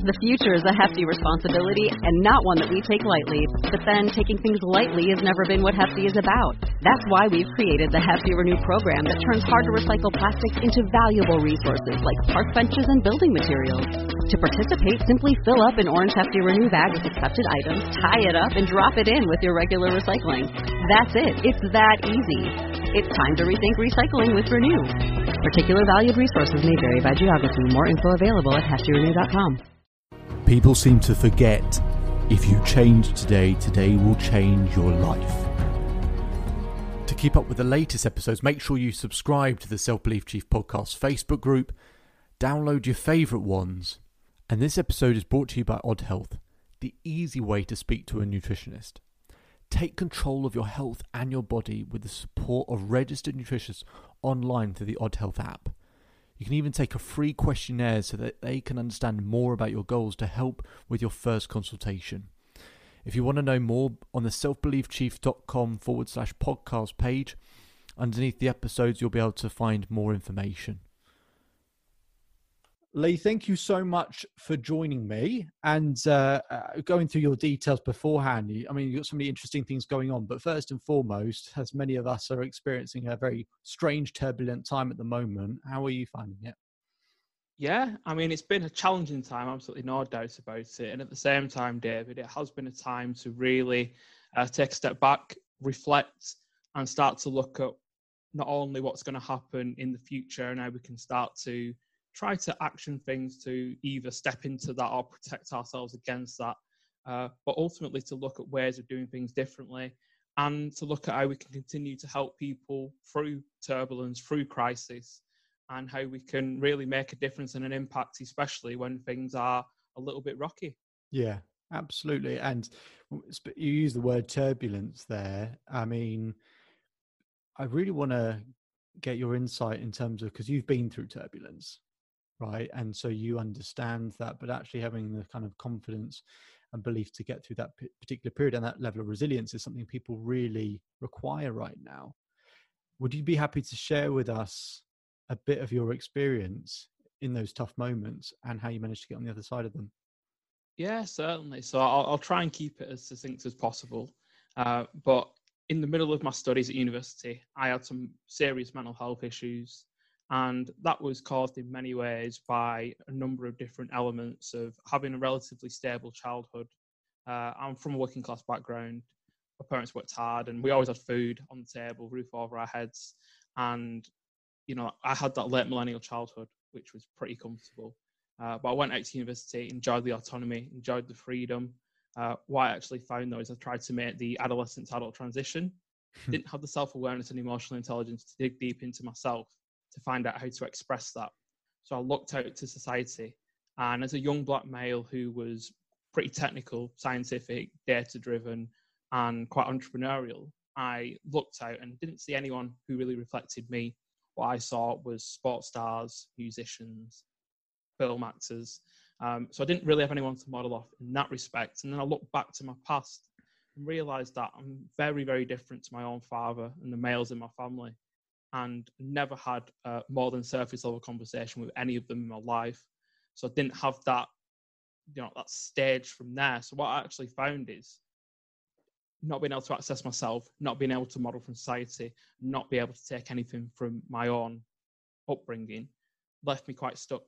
The future is a hefty responsibility and not one that we take lightly. But then taking things lightly has never been what Hefty is about. That's why we've created the Hefty Renew program that turns hard-to-recycle plastics into valuable resources like park benches and building materials. To participate, simply fill up an orange Hefty Renew bag with accepted items, tie it up, and drop it in with your regular recycling. That's it. It's that easy. It's time to rethink recycling with Renew. Particular valued resources may vary by geography. More info available at heftyrenew.com. People seem to forget, if you change today, today will change your life. To keep up with the latest episodes, make sure you subscribe to the Self Belief Chief Podcast Facebook group, download your favourite ones, and this episode is brought to you by Odd Health, the easy way to speak to a nutritionist. Take control of your health and your body with the support of registered nutritionists online through the Odd Health app. You can even take a free questionnaire so that they can understand more about your goals to help with your first consultation. If you want to know more, on the selfbeliefchief.com/podcast page, underneath the episodes, you'll be able to find more information. Lee, thank you so much for joining me and going through your details beforehand. You've got so many interesting things going on. But first and foremost, as many of us are experiencing a very strange, turbulent time at the moment, how are you finding it? Yeah, it's been a challenging time, absolutely no doubt about it. And at the same time, David, it has been a time to really take a step back, reflect, and start to look at not only what's going to happen in the future and how we can start to try to action things to either step into that or protect ourselves against that, but ultimately to look at ways of doing things differently and to look at how we can continue to help people through turbulence, through crisis, and how we can really make a difference and an impact, especially when things are a little bit rocky. Yeah, absolutely. And you use the word turbulence there. I really want to get your insight in terms of, because you've been through turbulence, right? And so you understand that, but actually having the kind of confidence and belief to get through that particular period and that level of resilience is something people really require right now. Would you be happy to share with us a bit of your experience in those tough moments and how you managed to get on the other side of them? Yeah, certainly. So I'll try and keep it as succinct as possible. But in the middle of my studies at university, I had some serious mental health issues. And that was caused in many ways by a number of different elements of having a relatively stable childhood. I'm from a working class background. My parents worked hard and we always had food on the table, roof over our heads. And, I had that late millennial childhood, which was pretty comfortable. But I went out to university, enjoyed the autonomy, enjoyed the freedom. What I actually found, though, is I tried to make the adolescent to adult transition. Didn't have the self-awareness and emotional intelligence to dig deep into myself to find out how to express that. So I looked out to society, and as a young black male who was pretty technical, scientific, data-driven, and quite entrepreneurial, I looked out and didn't see anyone who really reflected me. What I saw was sports stars, musicians, film actors. So I didn't really have anyone to model off in that respect. And then I looked back to my past and realised that I'm very, very different to my own father and the males in my family, and never had more than surface level conversation with any of them in my life. So I didn't have that, that stage from there. So what I actually found is not being able to access myself, not being able to model from society, not be able to take anything from my own upbringing, left me quite stuck.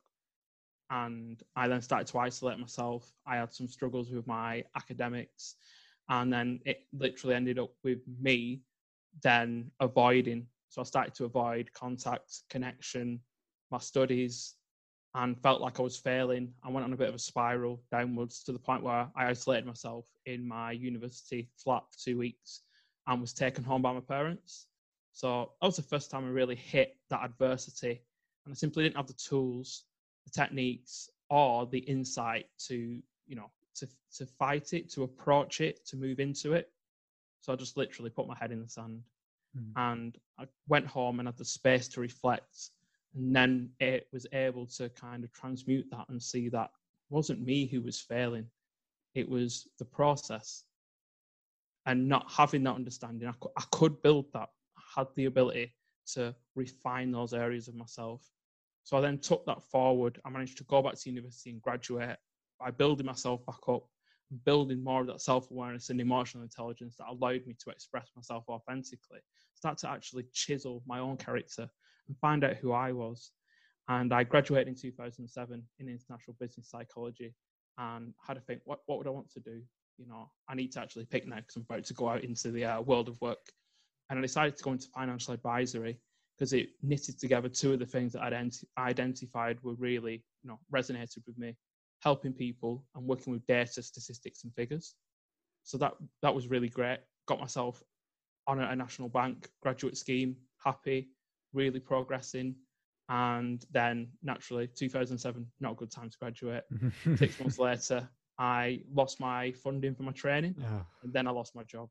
And I then started to isolate myself. I had some struggles with my academics, and then it literally ended up with me then avoiding. So I started to avoid contact, connection, my studies, and felt like I was failing. I went on a bit of a spiral downwards to the point where I isolated myself in my university flat for 2 weeks and was taken home by my parents. So that was the first time I really hit that adversity, and I simply didn't have the tools, the techniques, or the insight to fight it, to approach it, to move into it. So I just literally put my head in the sand. And I went home and had the space to reflect, and then it was able to kind of transmute that and see that it wasn't me who was failing, it was the process. And not having that understanding, I could build that. I had the ability to refine those areas of myself. So I then took that forward. I managed to go back to university and graduate. by building myself back up, building more of that self-awareness and emotional intelligence that allowed me to express myself authentically, start to actually chisel my own character and find out who I was. And I graduated in 2007 in international business psychology and had to think, what would I want to do? You know, I need to actually pick now because I'm about to go out into the world of work. And I decided to go into financial advisory because it knitted together two of the things that I'd identified were really, you know, resonated with me: helping people and working with data, statistics, and figures. So that was really great. Got myself on a national bank graduate scheme, happy, really progressing. And then naturally, 2007, not a good time to graduate. 6 months later, I lost my funding for my training, and then I lost my job.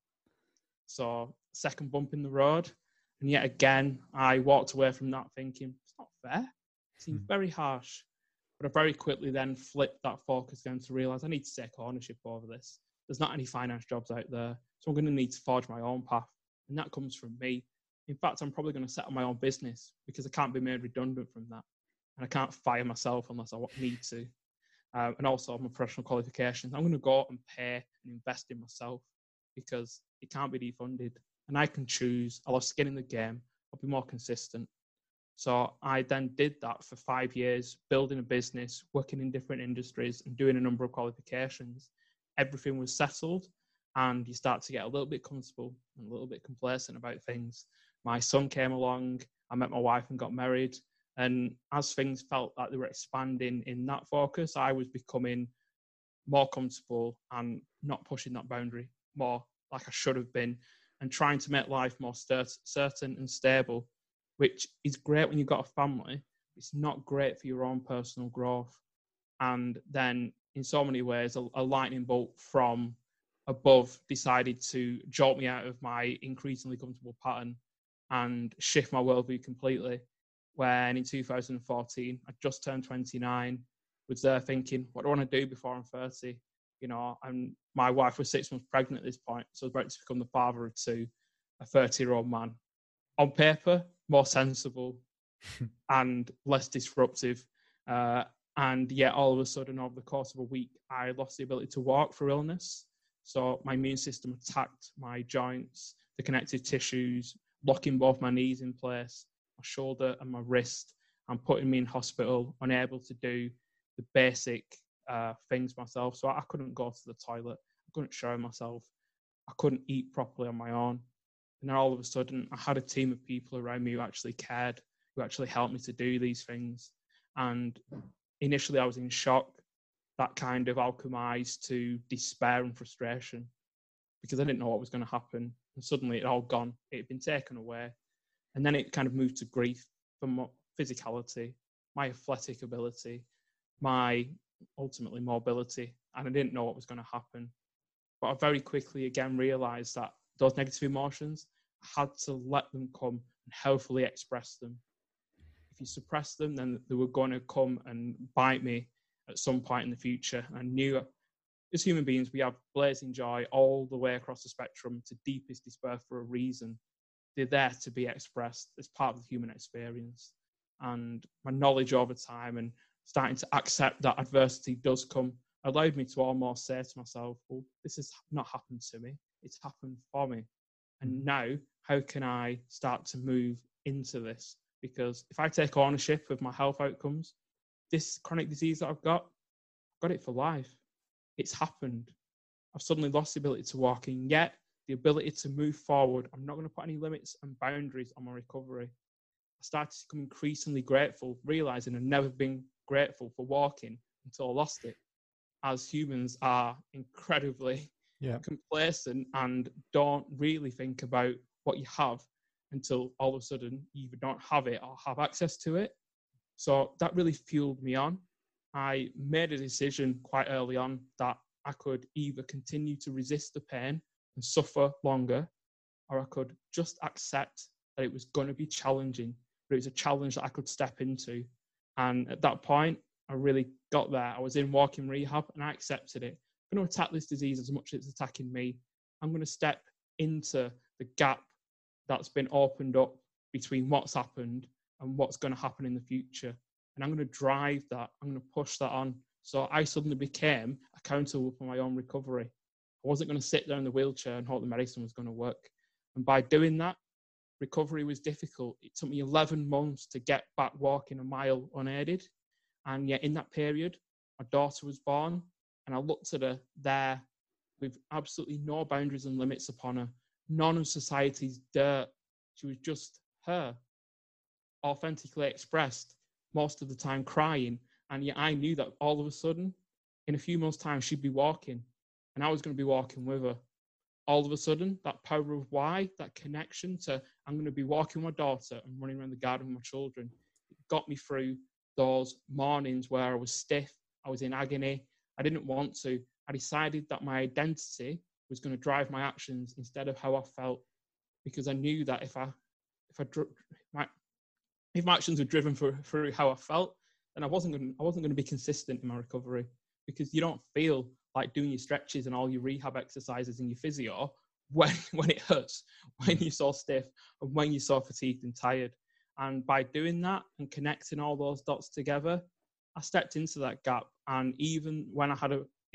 So second bump in the road. And yet again, I walked away from that thinking, it's not fair. It seems very harsh. But I very quickly then flipped that focus down to realize I need to take ownership over this. There's not any finance jobs out there, so I'm going to need to forge my own path. And that comes from me. In fact, I'm probably going to set up my own business because I can't be made redundant from that. And I can't fire myself unless I need to. And also my professional qualifications. I'm going to go out and pay and invest in myself because it can't be defunded. And I can choose. I'll have skin in the game. I'll be more consistent. So I then did that for 5 years, building a business, working in different industries and doing a number of qualifications. Everything was settled and you start to get a little bit comfortable and a little bit complacent about things. My son came along, I met my wife and got married. And as things felt like they were expanding in that focus, I was becoming more comfortable and not pushing that boundary more like I should have been, and trying to make life more certain and stable, which is great when you've got a family. It's not great for your own personal growth. And then in so many ways, a lightning bolt from above decided to jolt me out of my increasingly comfortable pattern and shift my worldview completely. When in 2014, I just turned 29, was there thinking, what do I want to do before I'm 30? You know, and my wife was 6 months pregnant at this point, so I was about to become the father of two, a 30-year-old man. On paper, more sensible and less disruptive. And yet all of a sudden, over the course of a week, I lost the ability to walk for illness. So my immune system attacked my joints, the connective tissues, locking both my knees in place, my shoulder and my wrist, and putting me in hospital, unable to do the basic things myself. So I couldn't go to the toilet, I couldn't shower myself, I couldn't eat properly on my own. And then all of a sudden, I had a team of people around me who actually cared, who actually helped me to do these things. And initially, I was in shock. That kind of alchemized to despair and frustration because I didn't know what was going to happen. And suddenly, it all gone. It had been taken away. And then it kind of moved to grief for my physicality, my athletic ability, my ultimately mobility. And I didn't know what was going to happen. But I very quickly again realized that those negative emotions, I had to let them come and healthily express them. If you suppress them, then they were going to come and bite me at some point in the future. And I knew as human beings, we have blazing joy all the way across the spectrum to deepest despair for a reason. They're there to be expressed as part of the human experience. And my knowledge over time and starting to accept that adversity does come allowed me to almost say to myself, well, this has not happened to me. It's happened for me. And now, how can I start to move into this? Because if I take ownership of my health outcomes, this chronic disease that I've got it for life. It's happened. I've suddenly lost the ability to walk, and yet the ability to move forward, I'm not going to put any limits and boundaries on my recovery. I started to become increasingly grateful, realizing I've never been grateful for walking until I lost it. As humans are incredibly complacent and don't really think about what you have until all of a sudden you either don't have it or have access to it. So that really fueled me on. I made a decision quite early on that I could either continue to resist the pain and suffer longer, or I could just accept that it was going to be challenging, but it was a challenge that I could step into. And at that point, I really got there. I was in walking rehab and I accepted it. I'm going to attack this disease as much as it's attacking me. I'm going to step into the gap that's been opened up between what's happened and what's going to happen in the future. And I'm going to drive that. I'm going to push that on So I suddenly became accountable for my own recovery. I wasn't going to sit there in the wheelchair and hope the medicine was going to work. And by doing that, recovery was difficult. It took me 11 months to get back walking a mile unaided. And yet in that period, my daughter was born, and I looked at her there with absolutely no boundaries and limits upon her, none of society's dirt. She was just her, authentically expressed, most of the time crying. And yet I knew that all of a sudden, in a few months' time, she'd be walking, and I was going to be walking with her. All of a sudden, that power of why, that connection to, I'm going to be walking with my daughter and running around the garden with my children, it got me through those mornings where I was stiff, I was in agony, I didn't want to. I decided that my identity was going to drive my actions instead of how I felt, because I knew that if my actions were driven through how I felt, then I wasn't going to be consistent in my recovery, because you don't feel like doing your stretches and all your rehab exercises and your physio when it hurts, when you're so stiff and when you're so fatigued and tired. And by doing that and connecting all those dots together, I stepped into that gap. And even when I had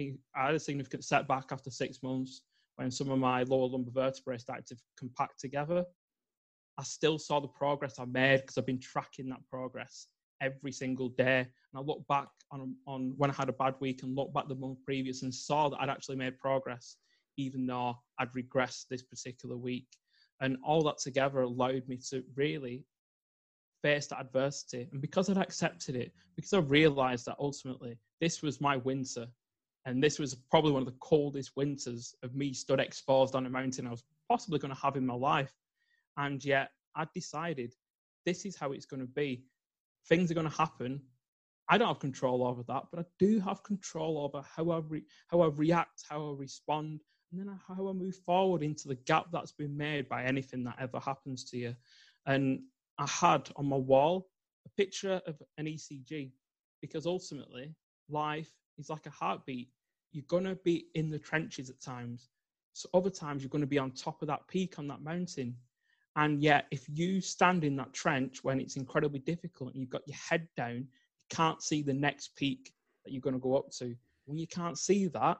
a significant setback after 6 months, when some of my lower lumbar vertebrae started to compact together, I still saw the progress I made, because I've been tracking that progress every single day. And I look back on when I had a bad week and look back the month previous and saw that I'd actually made progress, even though I'd regressed this particular week. And all that together allowed me to really face that adversity. And because I'd accepted it, because I realized that ultimately this was my winter, and this was probably one of the coldest winters of me stood exposed on a mountain I was possibly going to have in my life. And yet I decided this is how it's going to be. Things are going to happen. I don't have control over that, but I do have control over how I react, how I respond, and then how I move forward into the gap that's been made by anything that ever happens to you. And I had on my wall a picture of an ECG, because ultimately life is like a heartbeat. You're going to be in the trenches at times. So other times you're going to be on top of that peak on that mountain. And yet, if you stand in that trench when it's incredibly difficult and you've got your head down, you can't see the next peak that you're going to go up to. When you can't see that,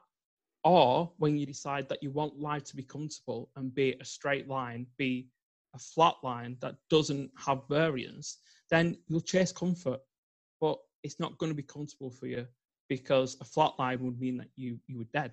or when you decide that you want life to be comfortable and be a straight line, be a flat line that doesn't have variance, then you'll chase comfort. But it's not going to be comfortable for you, because a flat line would mean that you were dead.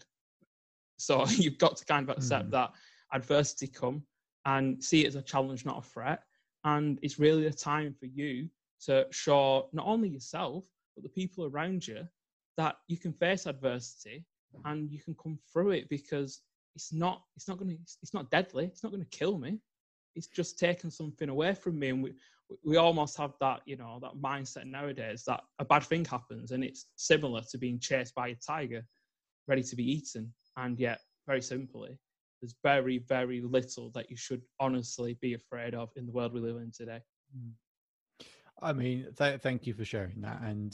So you've got to kind of accept that adversity come and see it as a challenge, not a threat. And it's really a time for you to show not only yourself, but the people around you that you can face adversity and you can come through it, because it's not deadly. It's not going to kill me. It's just taking something away from me. And we almost have that, that mindset nowadays that a bad thing happens, and it's similar to being chased by a tiger ready to be eaten. And yet, very simply, there's very, very little that you should honestly be afraid of in the world we live in today. I mean, thank you for sharing that. And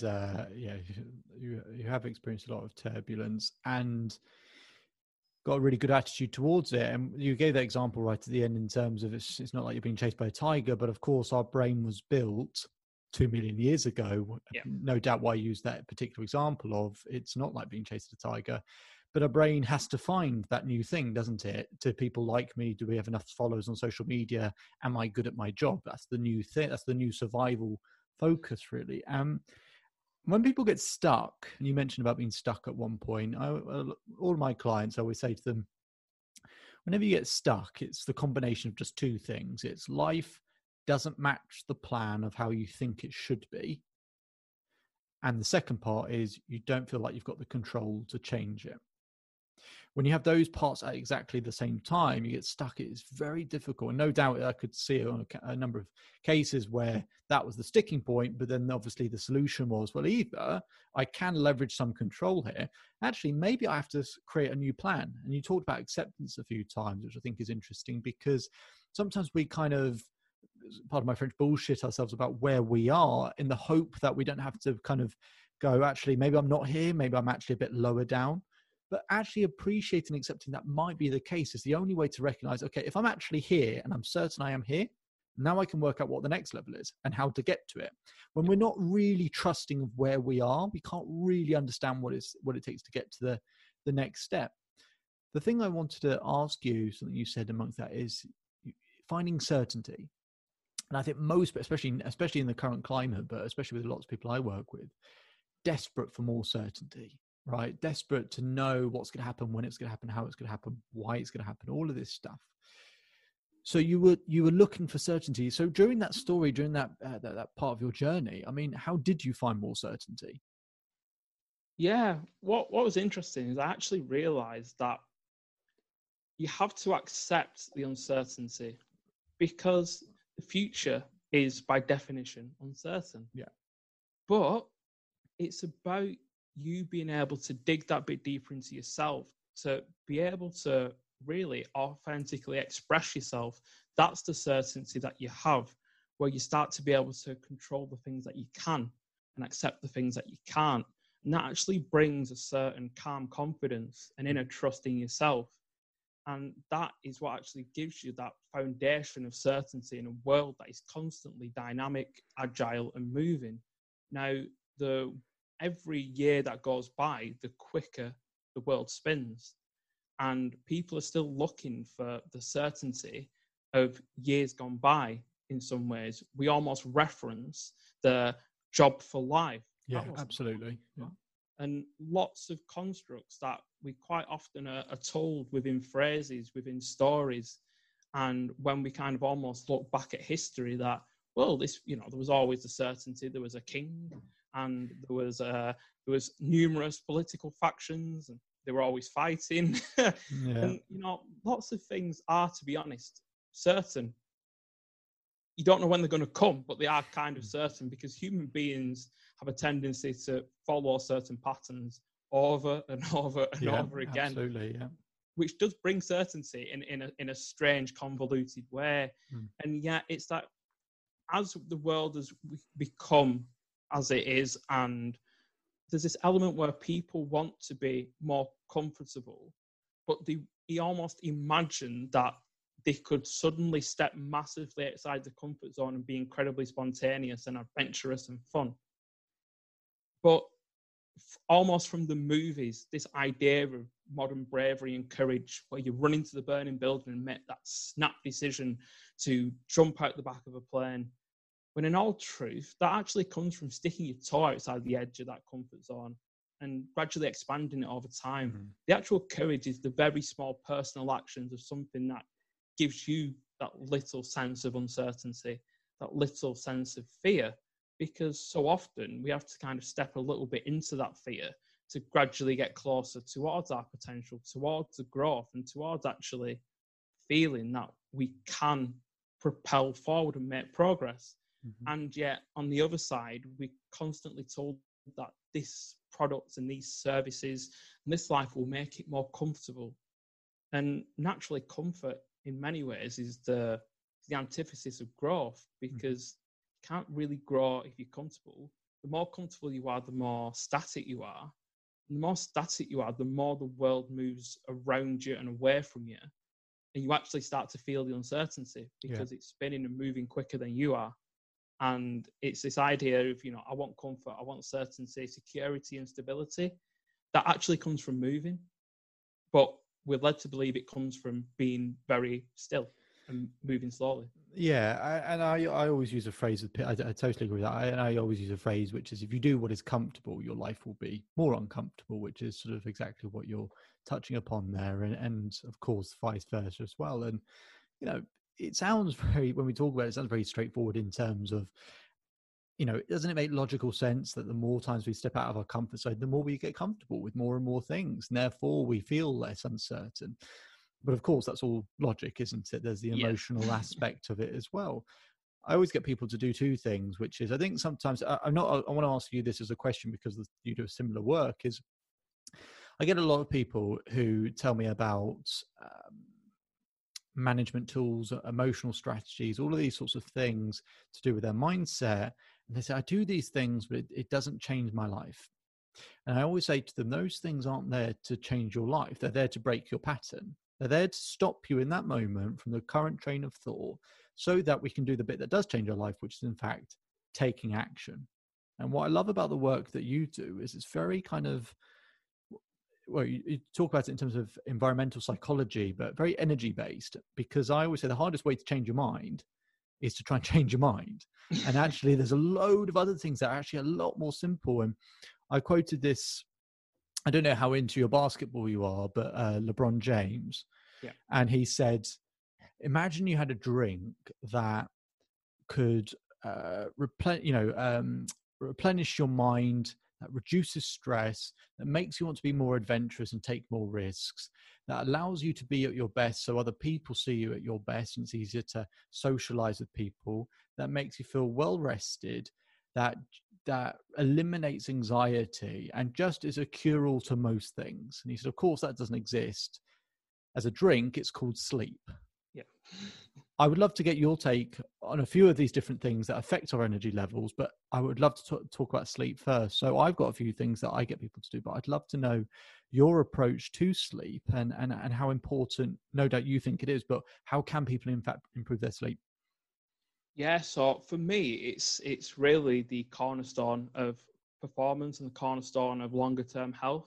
you have experienced a lot of turbulence and got a really good attitude towards it. And you gave that example right at the end in terms of it's not like you're being chased by a tiger, but of course our brain was built 2 million years ago. Yeah. No doubt why I use that particular example of it's not like being chased by a tiger. But our brain has to find that new thing, doesn't it? To people like me, do we have enough followers on social media? Am I good at my job? That's the new thing. That's the new survival focus, really. When people get stuck, and you mentioned about being stuck at one point, all of my clients, I always say to them, whenever you get stuck, it's the combination of just two things. It's life doesn't match the plan of how you think it should be. And the second part is you don't feel like you've got the control to change it. When you have those parts at exactly the same time, you get stuck. It's very difficult. And no doubt I could see on a number of cases where that was the sticking point, but then obviously the solution was, well, either I can leverage some control here. Actually, maybe I have to create a new plan. And you talked about acceptance a few times, which I think is interesting, because sometimes we kind of, pardon my French, bullshit ourselves about where we are in the hope that we don't have to kind of go, actually, maybe I'm not here. Maybe I'm actually a bit lower down. But actually appreciating and accepting that might be the case is the only way to recognize, okay, if I'm actually here and I'm certain I am here, Now I can work out what the next level is and how to get to it. When we're not really trusting of where we are, we can't really understand what it takes to get to the next step. The thing I wanted to ask you, something you said amongst that, is finding certainty. And I think most, especially in the current climate, but especially with lots of people I work with, desperate for more certainty, right? Desperate to know what's going to happen, when it's going to happen, how it's going to happen, why it's going to happen, all of this stuff. So you were looking for certainty. So during that story, during that part of your journey, I mean, how did you find more certainty? Yeah, what was interesting is I actually realized that you have to accept the uncertainty, because the future is by definition uncertain. Yeah. But it's about you being able to dig that bit deeper into yourself, to be able to really authentically express yourself. That's the certainty that you have, where you start to be able to control the things that you can and accept the things that you can't. And that actually brings a certain calm confidence and inner trust in yourself. And that is what actually gives you that foundation of certainty in a world that is constantly dynamic, agile, and moving. Now, every year that goes by, the quicker the world spins. And people are still looking for the certainty of years gone by in some ways. We almost reference the job for life. Yeah, absolutely. Yeah. And lots of constructs that we quite often are told within phrases, within stories. And when we kind of almost look back at history, that, well, there was always the certainty. There was a king, and there was numerous political factions, and they were always fighting. Yeah. And, lots of things are, to be honest, certain. You don't know when they're going to come, but they are kind of certain, because human beings have a tendency to follow certain patterns over and over and over again. Absolutely, yeah. Which does bring certainty in a strange, convoluted way. And yet it's that as the world has become as it is, and there's this element where people want to be more comfortable, but they almost imagine that they could suddenly step massively outside the comfort zone and be incredibly spontaneous and adventurous and fun. But almost from the movies, this idea of modern bravery and courage, where you run into the burning building and make that snap decision to jump out the back of a plane, when in all truth, that actually comes from sticking your toe outside the edge of that comfort zone and gradually expanding it over time. Mm-hmm. The actual courage is the very small personal actions of something that gives you that little sense of uncertainty, that little sense of fear, because so often we have to kind of step a little bit into that fear to gradually get closer towards our potential, towards the growth, and towards actually feeling that we can propel forward and make progress. Mm-hmm. And yet, on the other side, we're constantly told that this product and these services and this life will make it more comfortable. And naturally, comfort in many ways is the antithesis of growth, because you can't really grow if you're comfortable. The more comfortable you are, the more static you are. And the more static you are, the more the world moves around you and away from you. And you actually start to feel the uncertainty, because it's spinning and moving quicker than you are. And it's this idea of, I want comfort, I want certainty, security and stability. That actually comes from moving. But we're led to believe it comes from being very still and moving slowly. Yeah, I always use a phrase, I totally agree with that. And I always use a phrase, which is, if you do what is comfortable, your life will be more uncomfortable, which is sort of exactly what you're touching upon there. And of course, vice versa as well. And, it sounds when we talk about it, it sounds very straightforward in terms of, doesn't it make logical sense that the more times we step out of our comfort zone, the more we get comfortable with more and more things, and therefore we feel less uncertain. But of course, that's all logic, isn't it? There's the emotional aspect of it as well. I always get people to do two things, which is, I think sometimes, I want to ask you this as a question because you do a similar work, is I get a lot of people who tell me about management tools, emotional strategies, all of these sorts of things to do with their mindset. And they say, I do these things, but it doesn't change my life. And I always say to them, those things aren't there to change your life. They're there to break your pattern. They're there to stop you in that moment from the current train of thought so that we can do the bit that does change our life, which is in fact taking action. And what I love about the work that you do is it's very kind of, well, you talk about it in terms of environmental psychology, but very energy based, because I always say the hardest way to change your mind is to try and change your mind. And actually there's a load of other things that are actually a lot more simple. And I quoted this, I don't know how into your basketball you are, but LeBron James. Yeah. And he said, imagine you had a drink that could replenish your mind, that reduces stress, that makes you want to be more adventurous and take more risks, that allows you to be at your best so other people see you at your best and it's easier to socialize with people, that makes you feel well rested, that eliminates anxiety and just is a cure-all to most things. And he said, of course, that doesn't exist as a drink. It's called sleep. Yeah. I would love to get your take on a few of these different things that affect our energy levels, but I would love to talk about sleep first. So I've got a few things that I get people to do, but I'd love to know your approach to sleep and how important, no doubt you think it is, but how can people in fact improve their sleep? Yeah, so for me, it's really the cornerstone of performance and the cornerstone of longer term health.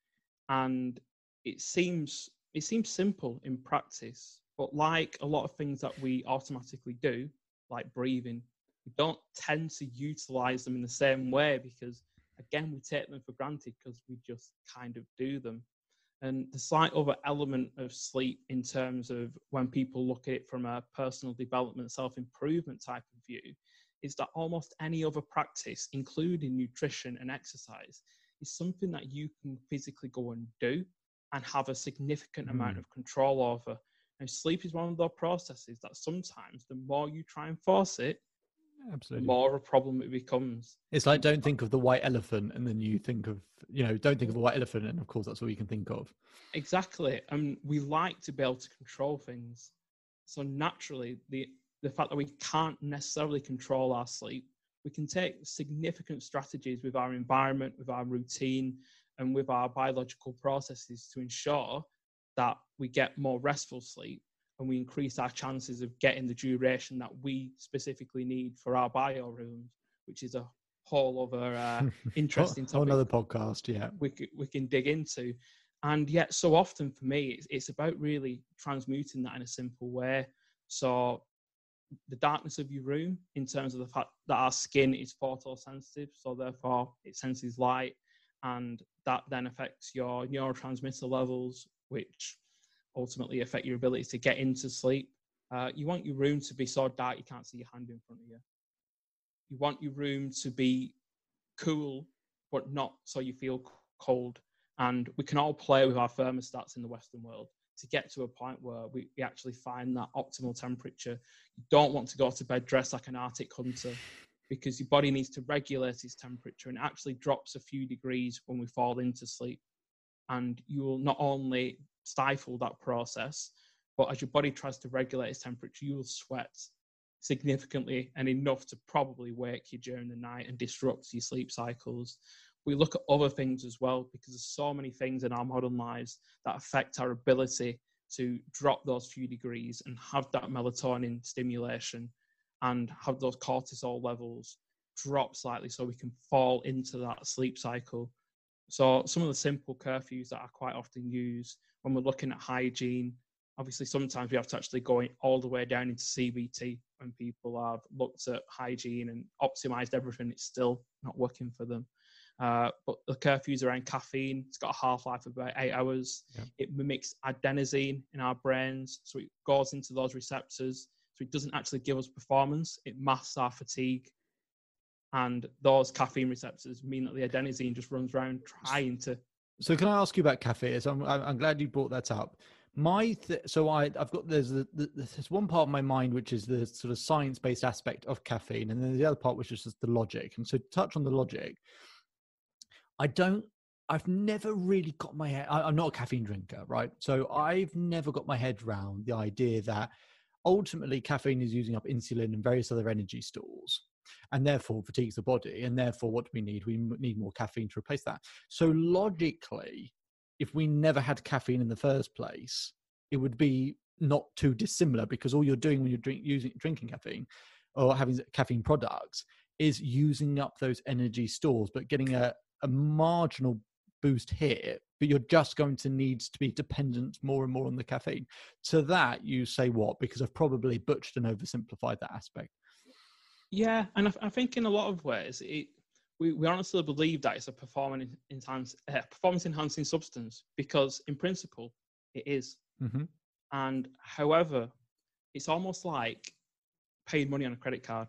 And it seems simple in practice, but like a lot of things that we automatically do, like breathing, we don't tend to utilize them in the same way because, again, we take them for granted because we just kind of do them. And the slight other element of sleep in terms of when people look at it from a personal development, self-improvement type of view, is that almost any other practice, including nutrition and exercise, is something that you can physically go and do and have a significant amount of control over. Now, sleep is one of those processes that sometimes the more you try and force it, Absolutely, the more of a problem it becomes. It's like, don't think of the white elephant and then you think of, don't think of a white elephant and of course that's all you can think of. Exactly. And we like to be able to control things. So naturally, the fact that we can't necessarily control our sleep, we can take significant strategies with our environment, with our routine, and with our biological processes to ensure that we get more restful sleep and we increase our chances of getting the duration that we specifically need for our biorhythms, which is a whole other interesting topic. Another podcast, yeah. We can dig into. And yet so often for me, it's about really transmuting that in a simple way. So the darkness of your room, in terms of the fact that our skin is photosensitive, so therefore it senses light, and that then affects your neurotransmitter levels, which ultimately affect your ability to get into sleep. You want your room to be so dark you can't see your hand in front of you. You want your room to be cool, but not so you feel cold. And we can all play with our thermostats in the Western world to get to a point where we actually find that optimal temperature. You don't want to go to bed dressed like an Arctic hunter because your body needs to regulate its temperature, and it actually drops a few degrees when we fall into sleep. And you will not only stifle that process, but as your body tries to regulate its temperature, you will sweat significantly and enough to probably wake you during the night and disrupt your sleep cycles. We look at other things as well because there's so many things in our modern lives that affect our ability to drop those few degrees and have that melatonin stimulation and have those cortisol levels drop slightly so we can fall into that sleep cycle. So some of the simple curfews that I quite often use when we're looking at hygiene, obviously sometimes we have to actually go all the way down into CBT when people have looked at hygiene and optimized everything, it's still not working for them. But the curfews around caffeine, it's got a half-life of about 8 hours. Yeah. It mimics adenosine in our brains, so it goes into those receptors. So it doesn't actually give us performance, it masks our fatigue. And those caffeine receptors mean that the adenosine just runs around trying to... So can I ask you about caffeine? So I'm glad you brought that up. I've got, there's one part of my mind, which is the sort of science-based aspect of caffeine. And then the other part, which is just the logic. And so to touch on the logic, I've never really got my head, I'm not a caffeine drinker, right? So I've never got my head around the idea that ultimately caffeine is using up insulin and various other energy stores and therefore fatigues the body. And therefore what do we need? We need more caffeine to replace that. So logically, if we never had caffeine in the first place, it would be not too dissimilar, because all you're doing when you're drinking caffeine or having caffeine products is using up those energy stores, but getting a marginal boost here, but you're just going to need to be dependent more and more on the caffeine. To that, you say what? Because I've probably butchered and oversimplified that aspect. Yeah, and I think in a lot of ways, we honestly believe that it's a performance enhancing substance, because in principle it is. Mm-hmm. And however, it's almost like paying money on a credit card.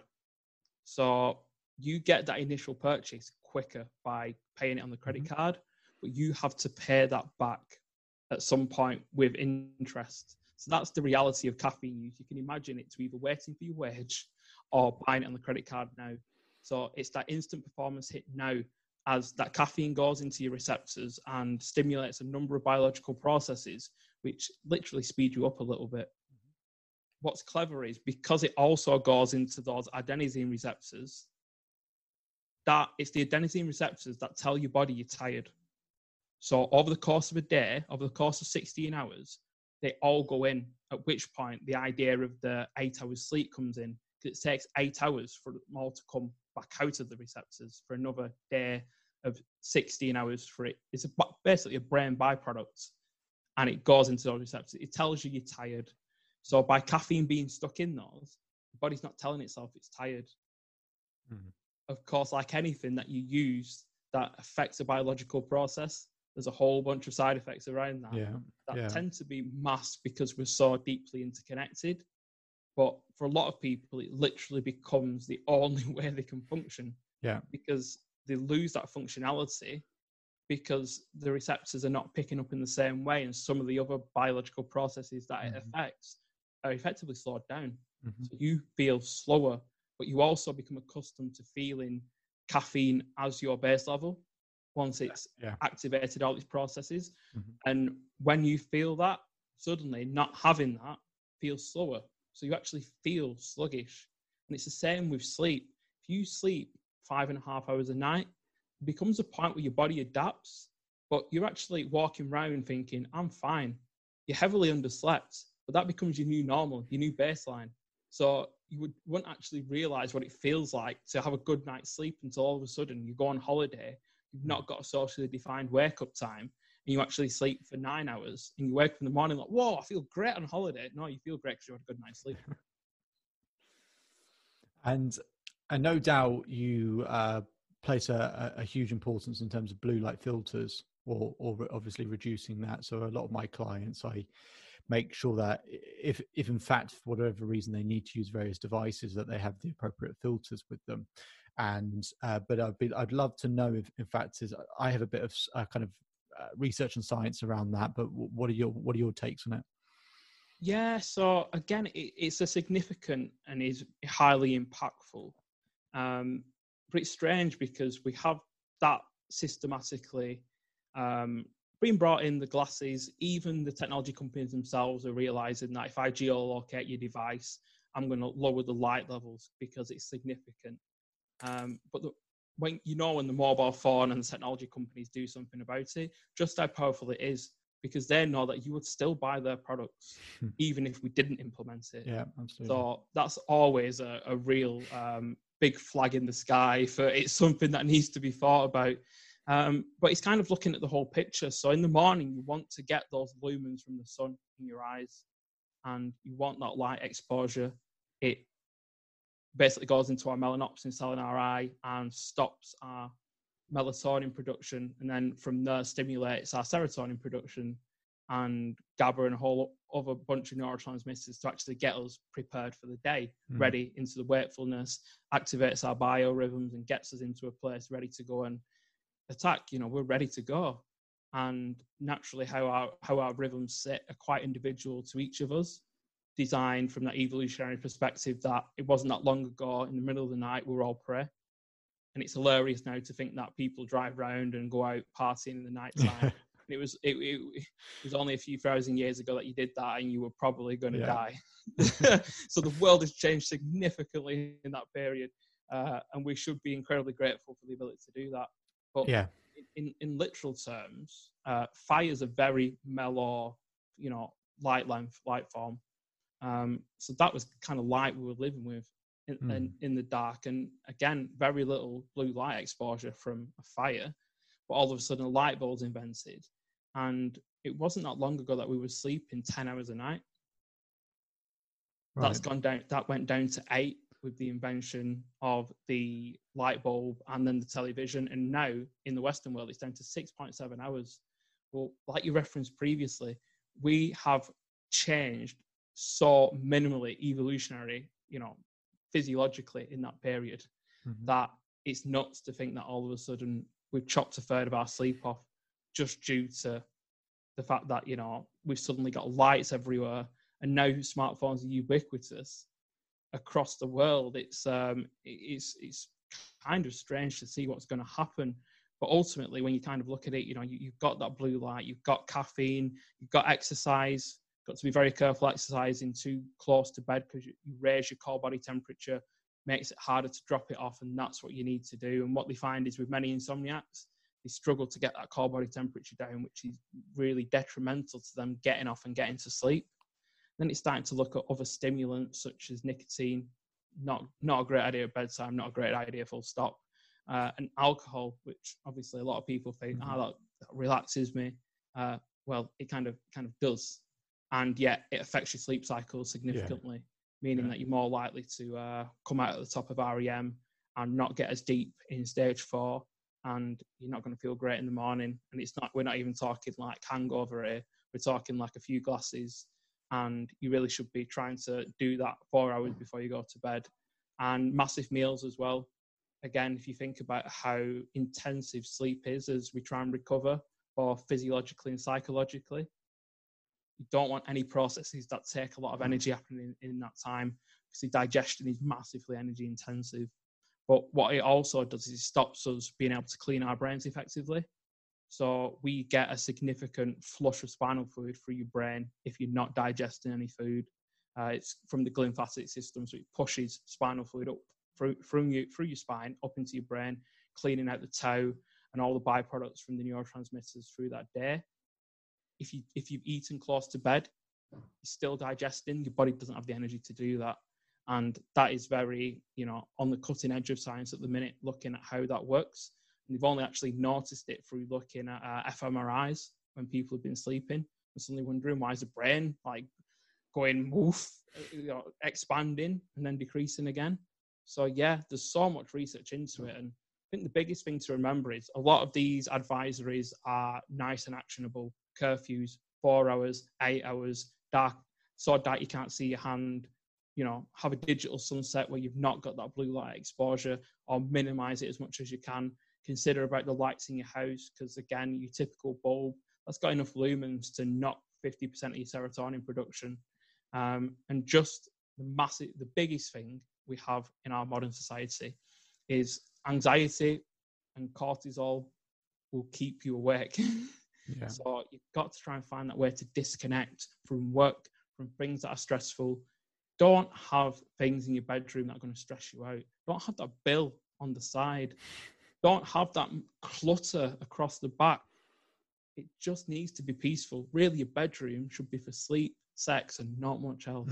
So you get that initial purchase quicker by paying it on the credit Mm-hmm. card, but you have to pay that back at some point with interest. So that's the reality of caffeine use. You can imagine it to either waiting for your wage or buying it on the credit card now. So it's that instant performance hit now, as that caffeine goes into your receptors and stimulates a number of biological processes, which literally speed you up a little bit. What's clever is, because it also goes into those adenosine receptors, that it's the adenosine receptors that tell your body you're tired. So over the course of a day, over the course of 16 hours, they all go in, at which point the idea of the 8 hours sleep comes in. It takes 8 hours for them all to come back out of the receptors for another day of 16 hours for it. It's basically a brain byproduct, and it goes into those receptors. It tells you you're tired. So by caffeine being stuck in those, the body's not telling itself it's tired. Mm-hmm. Of course, like anything that you use that affects a biological process, there's a whole bunch of side effects around that that tend to be masked because we're so deeply interconnected. But for a lot of people, it literally becomes the only way they can function. Yeah. Because they lose that functionality because the receptors are not picking up in the same way, and some of the other biological processes that it affects are effectively slowed down. Mm-hmm. So you feel slower, but you also become accustomed to feeling caffeine as your base level once it's activated all these processes. Mm-hmm. And when you feel that, suddenly not having that feels slower. So you actually feel sluggish. And it's the same with sleep. If you sleep 5.5 hours a night, it becomes a point where your body adapts, but you're actually walking around thinking, I'm fine. You're heavily underslept, but that becomes your new normal, your new baseline. So you wouldn't actually realize what it feels like to have a good night's sleep until all of a sudden you go on holiday, you've not got a socially defined wake-up time, and you actually sleep for 9 hours, and you wake up in the morning like, whoa, I feel great on holiday. No, you feel great because you had a good night's sleep. And no doubt you place a huge importance in terms of blue light filters, or obviously reducing that. So a lot of my clients, I make sure that if in fact, for whatever reason, they need to use various devices, that they have the appropriate filters with them. And but I'd love to know if, in fact, I have a bit of kind of research and science around that. But what are your takes on it? Yeah, so again, it's a significant and is highly impactful. But it's strange because we have that systematically being brought in. The glasses, even the technology companies themselves are realizing that if I geolocate your device, I'm going to lower the light levels because it's significant. But when the mobile phone and the technology companies do something about it, just how powerful it is, because they know that you would still buy their products even if we didn't implement it. Yeah, absolutely. So that's always a real big flag in the sky for it's something that needs to be thought about. But it's kind of looking at the whole picture. So in the morning, you want to get those lumens from the sun in your eyes, and you want that light exposure. It basically goes into our melanopsin cell in our eye and stops our melatonin production, and then from there stimulates our serotonin production and GABA and a whole other bunch of neurotransmitters to actually get us prepared for the day, ready into the wakefulness, activates our biorhythms and gets us into a place ready to go and attack. We're ready to go. And naturally how our rhythms sit are quite individual to each of us, designed from that evolutionary perspective that it wasn't that long ago in the middle of the night we were all prey. And it's hilarious now to think that people drive around and go out partying in the night time. It was only a few thousand years ago that you did that, and you were probably going to die. So the world has changed significantly in that period, and we should be incredibly grateful for the ability to do that. But in literal terms, fire is a very mellow, light length, light form. So that was kind of light we were living with in the dark. And again, very little blue light exposure from a fire, but all of a sudden a light bulb's invented. And it wasn't that long ago that we were sleeping 10 hours a night. Right. That's gone down. That went down to 8 with the invention of the light bulb and then the television. And now in the Western world, it's down to 6.7 hours. Well, like you referenced previously, we have changed so minimally evolutionary, physiologically in that period, that it's nuts to think that all of a sudden we've chopped a third of our sleep off just due to the fact that, we've suddenly got lights everywhere, and now smartphones are ubiquitous across the world. It's kind of strange to see what's going to happen. But ultimately, when you kind of look at it, you've got that blue light, you've got caffeine, you've got exercise. Got to be very careful exercising too close to bed, because you raise your core body temperature, makes it harder to drop it off, and that's what you need to do. And what they find is with many insomniacs, they struggle to get that core body temperature down, which is really detrimental to them getting off and getting to sleep. Then it's starting to look at other stimulants such as nicotine, not a great idea at bedtime, not a great idea full stop, and alcohol, which obviously a lot of people think, that relaxes me. Well, it kind of does. And yet it affects your sleep cycle significantly, meaning that you're more likely to come out at the top of REM and not get as deep in stage 4, and you're not going to feel great in the morning. And we're not even talking like hangover here. We're talking like a few glasses, and you really should be trying to do that 4 hours before you go to bed. And massive meals as well. Again, if you think about how intensive sleep is as we try and recover, both physiologically and psychologically, you don't want any processes that take a lot of energy happening in that time, because the digestion is massively energy intensive. But what it also does is it stops us being able to clean our brains effectively. So we get a significant flush of spinal fluid through your brain if you're not digesting any food. It's from the glymphatic system, so it pushes spinal fluid up through your spine up into your brain, cleaning out the tau and all the byproducts from the neurotransmitters through that day. If you've eaten close to bed, you're still digesting, your body doesn't have the energy to do that. And that is very, on the cutting edge of science at the minute, looking at how that works. And they've only actually noticed it through looking at fMRIs when people have been sleeping, and suddenly wondering, why is the brain like going woof, expanding and then decreasing again? So yeah, there's so much research into it. And I think the biggest thing to remember is a lot of these advisories are nice and actionable. Curfews, 4 hours, 8 hours, dark, so dark you can't see your hand, have a digital sunset where you've not got that blue light exposure, or minimize it as much as you can. Consider about the lights in your house, because again, your typical bulb, that's got enough lumens to knock 50% of your serotonin production. And just the biggest thing we have in our modern society is anxiety, and cortisol will keep you awake. Yeah. So you've got to try and find that way to disconnect from work, from things that are stressful. Don't have things in your bedroom that are going to stress you out. Don't have that bill on the side. Don't have that clutter across the back. It just needs to be peaceful. Really, your bedroom should be for sleep, sex, and not much else.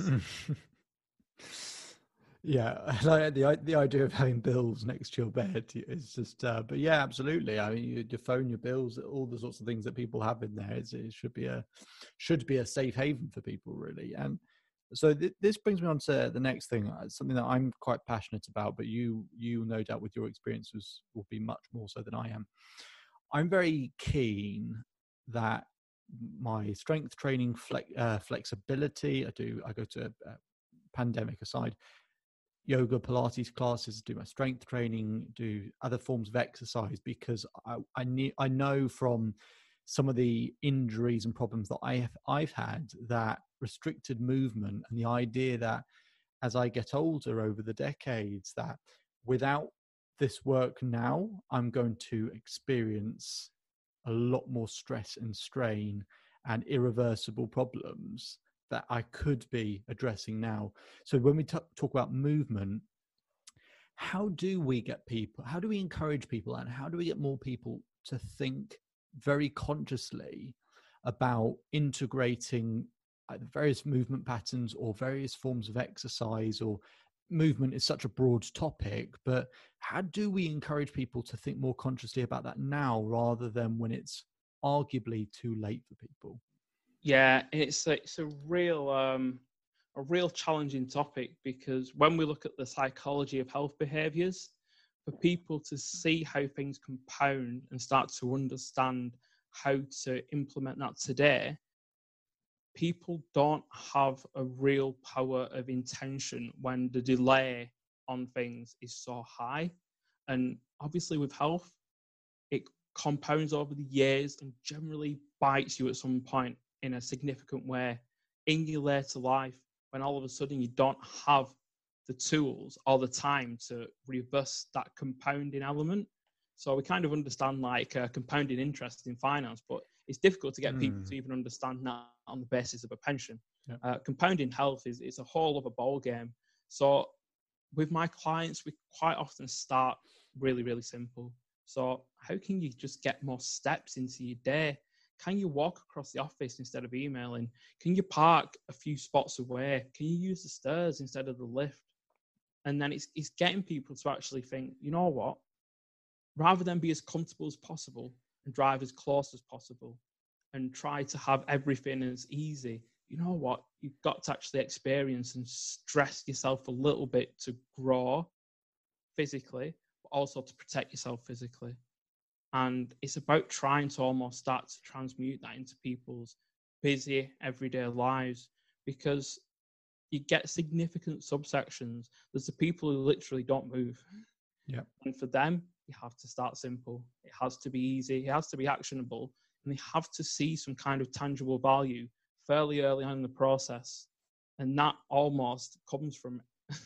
Yeah, like the idea of having bills next to your bed is just, but yeah, absolutely. I mean, your phone, your bills, all the sorts of things that people have in there, it should be a safe haven for people, really. And so this brings me on to the next thing, something that I'm quite passionate about, but you no doubt with your experiences will be much more so than I am. I'm very keen that my strength training, flexibility, I go to pandemic aside, yoga, Pilates classes, do my strength training, do other forms of exercise, because I know from some of the injuries and problems that I've had that restricted movement, and the idea that as I get older over the decades, that without this work now, I'm going to experience a lot more stress and strain and irreversible problems that I could be addressing now. So when we talk about movement, how do we encourage people, and how do we get more people to think very consciously about integrating various movement patterns or various forms of exercise, or movement is such a broad topic, but how do we encourage people to think more consciously about that now rather than when it's arguably too late for people? Yeah, it's a real challenging topic, because when we look at the psychology of health behaviors, for people to see how things compound and start to understand how to implement that today, people don't have a real power of intention when the delay on things is so high. And obviously with health, it compounds over the years and generally bites you at some point in a significant way in your later life, when all of a sudden you don't have the tools or the time to reverse that compounding element. So we kind of understand like compounding interest in finance, but it's difficult to get people to even understand that on the basis of a pension. Yeah. Compounding health is a whole other ball game. So with my clients, we quite often start really, really simple. So how can you just get more steps into your day? Can you walk across the office instead of emailing? Can you park a few spots away? Can you use the stairs instead of the lift? And then it's getting people to actually think, you know what? Rather than be as comfortable as possible and drive as close as possible and try to have everything as easy, you know what? You've got to actually experience and stress yourself a little bit to grow physically, but also to protect yourself physically. And it's about trying to almost start to transmute that into people's busy everyday lives, because you get significant subsections. There's the people who literally don't move. Yeah. And for them, you have to start simple. It has to be easy. It has to be actionable. And they have to see some kind of tangible value fairly early on in the process. And that almost comes from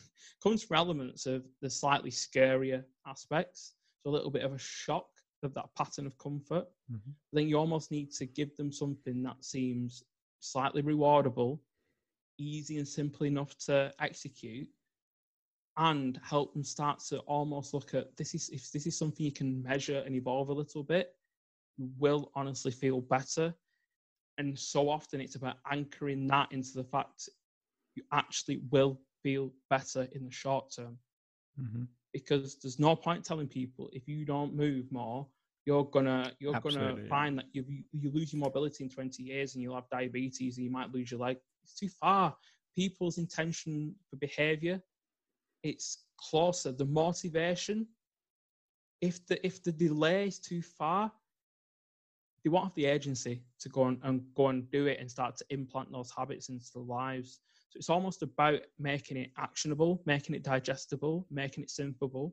elements of the slightly scarier aspects. So a little bit of a shock of that pattern of comfort. Mm-hmm. Then you almost need to give them something that seems slightly rewardable, easy and simple enough to execute, and help them start to almost look at this. If this is something you can measure and evolve a little bit, you will honestly feel better. And so often it's about anchoring that into the fact you actually will feel better in the short term. Mm-hmm. Because there's no point telling people if you don't move more, you're gonna find that you lose your mobility in 20 years and you'll have diabetes and you might lose your leg. It's too far. People's intention for behavior, it's closer. The motivation, if the delay is too far, they won't have the agency to go and do it and start to implant those habits into their lives. So it's almost about making it actionable, making it digestible, making it simple,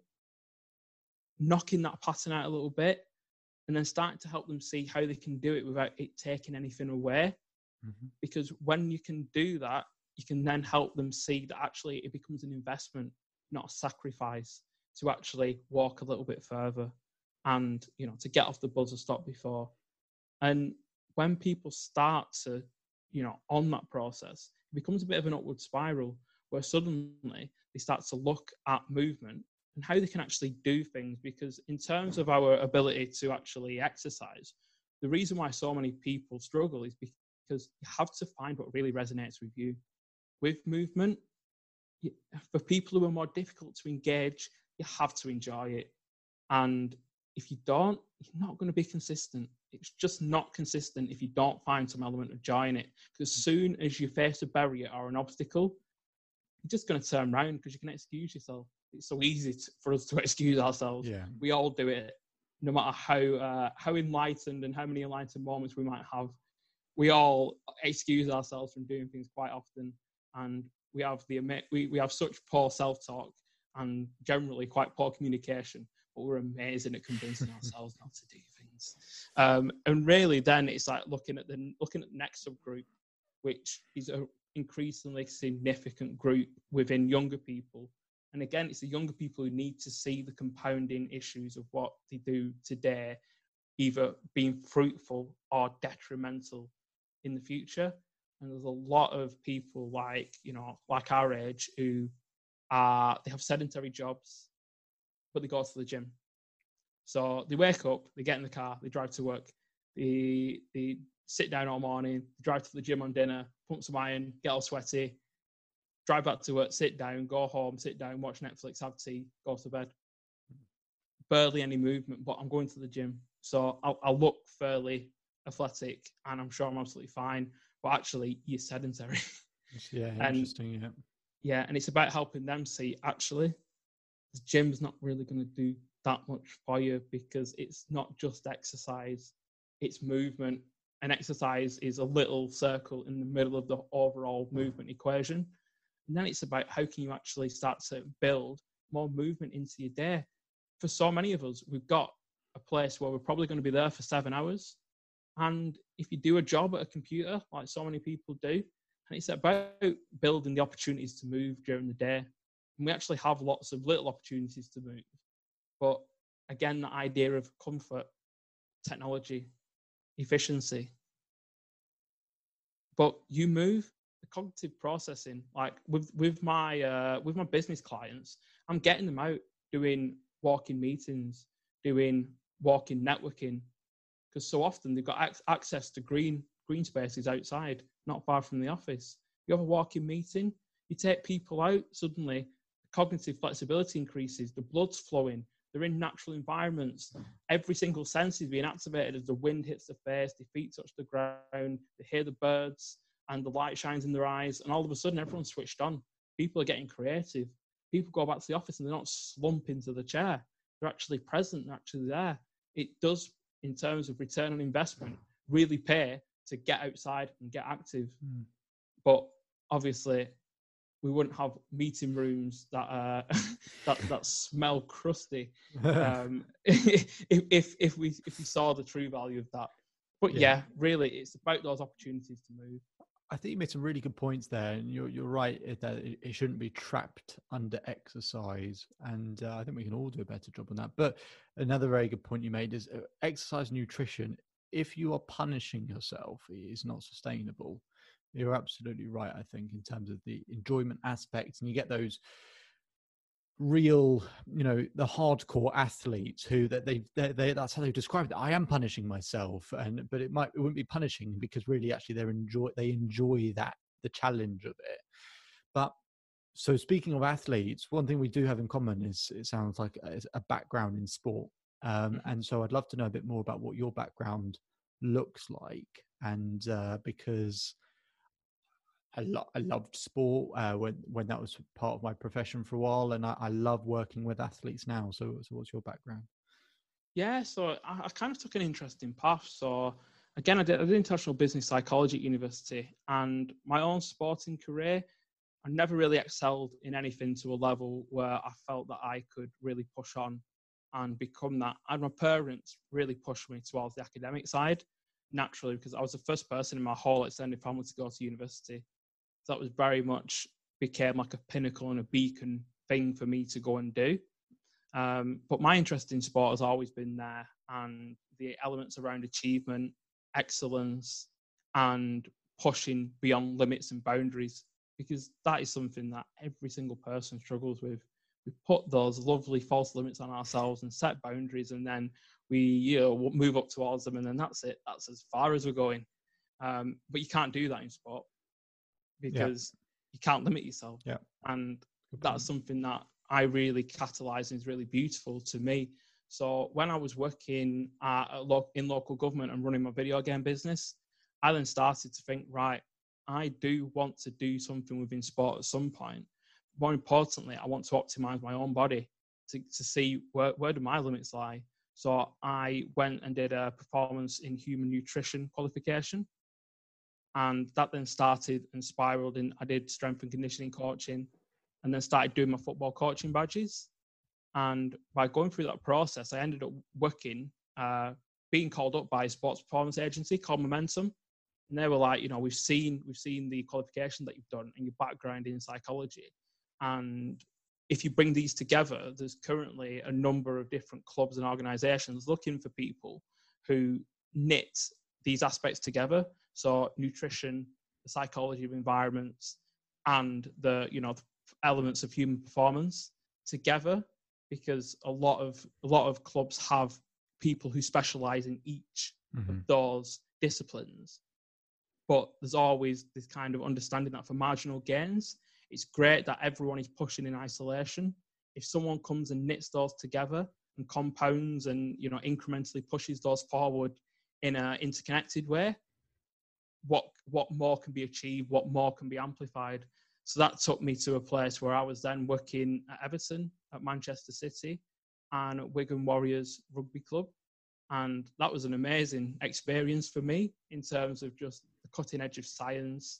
knocking that pattern out a little bit, and then starting to help them see how they can do it without it taking anything away. Mm-hmm. Because when you can do that, you can then help them see that actually it becomes an investment, not a sacrifice, to actually walk a little bit further and, to get off the buzzer stop before. And when people start to, on that process, it becomes a bit of an upward spiral where suddenly they start to look at movement and how they can actually do things. Because in terms of our ability to actually exercise, the reason why so many people struggle is because you have to find what really resonates with you. With movement, for people who are more difficult to engage, you have to enjoy it. And if you don't, you're not going to be consistent. It's just not consistent if you don't find some element of joy in it. Because as soon as you face a barrier or an obstacle, you're just going to turn around because you can excuse yourself. It's so easy for us to excuse ourselves. Yeah. We all do it, no matter how enlightened and how many enlightened moments we might have. We all excuse ourselves from doing things quite often, and we have such poor self-talk and generally quite poor communication. But we're amazing at convincing ourselves not to do things. And really, then it's like looking at the next subgroup, which is an increasingly significant group within younger people. And again, it's the younger people who need to see the compounding issues of what they do today, either being fruitful or detrimental in the future. And there's a lot of people like our age who they have sedentary jobs, but they go to the gym. So they wake up, they get in the car, they drive to work, They sit down all morning, drive to the gym on dinner, pump some iron, get all sweaty, drive back to work, sit down, go home, sit down, watch Netflix, have tea, go to bed. Barely any movement, but I'm going to the gym. So I'll look fairly athletic and I'm sure I'm absolutely fine. But actually, you're sedentary. Yeah, interesting, yeah. Yeah, and it's about helping them see, actually, the gym's not really going to do that much for you because it's not just exercise, it's movement. And exercise is a little circle in the middle of the overall movement equation. And then it's about how can you actually start to build more movement into your day. For so many of us, we've got a place where we're probably going to be there for 7 hours. And if you do a job at a computer, like so many people do, and it's about building the opportunities to move during the day. And we actually have lots of little opportunities to move. But again, the idea of comfort, technology, efficiency. But you move, the cognitive processing, like with my business clients, I'm getting them out doing walk-in meetings, doing walk-in networking, because so often they've got access to green spaces outside, not far from the office. You have a walk-in meeting, you take people out, suddenly the cognitive flexibility increases, the blood's flowing, they're in natural environments, every single sense is being activated as the wind hits the face, their feet touch the ground, they hear the birds, and the light shines in their eyes, and all of a sudden everyone's switched on. People are getting creative. People go back to the office and they're not slump into the chair. They're actually present, they're actually there. It does, in terms of return on investment, really pay to get outside and get active. But obviously, we wouldn't have meeting rooms that that smell crusty if we saw the true value of that. But yeah, really, it's about those opportunities to move. I think you made some really good points there, and you're right that it shouldn't be trapped under exercise, and I think we can all do a better job on that. But another very good point you made is exercise nutrition. If you are punishing yourself, it is not sustainable. You're absolutely right, I think, in terms of the enjoyment aspects, and you get those real, the hardcore athletes who that's how they describe it. I am punishing myself, but it wouldn't be punishing because really actually they enjoy that, the challenge of it. But so speaking of athletes, one thing we do have in common is it sounds like a background in sport, and so I'd love to know a bit more about what your background looks like, and because I loved sport when that was part of my profession for a while, and I love working with athletes now. So what's your background? Yeah, so I kind of took an interesting path. So again, I did international business psychology at university, and my own sporting career, I never really excelled in anything to a level where I felt that I could really push on and become that. And my parents really pushed me towards the academic side, naturally, because I was the first person in my whole extended family to go to university. So that was very much became like a pinnacle and a beacon thing for me to go and do. But my interest in sport has always been there, and the elements around achievement, excellence, and pushing beyond limits and boundaries, because that is something that every single person struggles with. We put those lovely false limits on ourselves and set boundaries, and then we move up towards them, and then that's it. That's as far as we're going. But you can't do that in sport, because you can't limit yourself. Yeah. And that's something that I really catalyze and is really beautiful to me. So when I was working in local government and running my video game business, I then started to think, right, I do want to do something within sport at some point. More importantly, I want to optimize my own body to see where do my limits lie. So I went and did a performance in human nutrition qualification. And that then started and spiraled in. I did strength and conditioning coaching, and then started doing my football coaching badges. And by going through that process, I ended up working, being called up by a sports performance agency called Momentum. And they were like, we've seen the qualification that you've done and your background in psychology. And if you bring these together, there's currently a number of different clubs and organizations looking for people who knit these aspects together. So nutrition, the psychology of environments, and the elements of human performance together, because a lot of clubs have people who specialize in each. of those disciplines. But there's always this kind of understanding that for marginal gains, it's great that everyone is pushing in isolation. If someone comes and knits those together and compounds and, you know, incrementally pushes those forward in an interconnected way, what more can be achieved, what more can be amplified. So that took me to a place where I was then working at Everton, at Manchester City, and at Wigan Warriors Rugby Club. And that was an amazing experience for me in terms of just the cutting edge of science,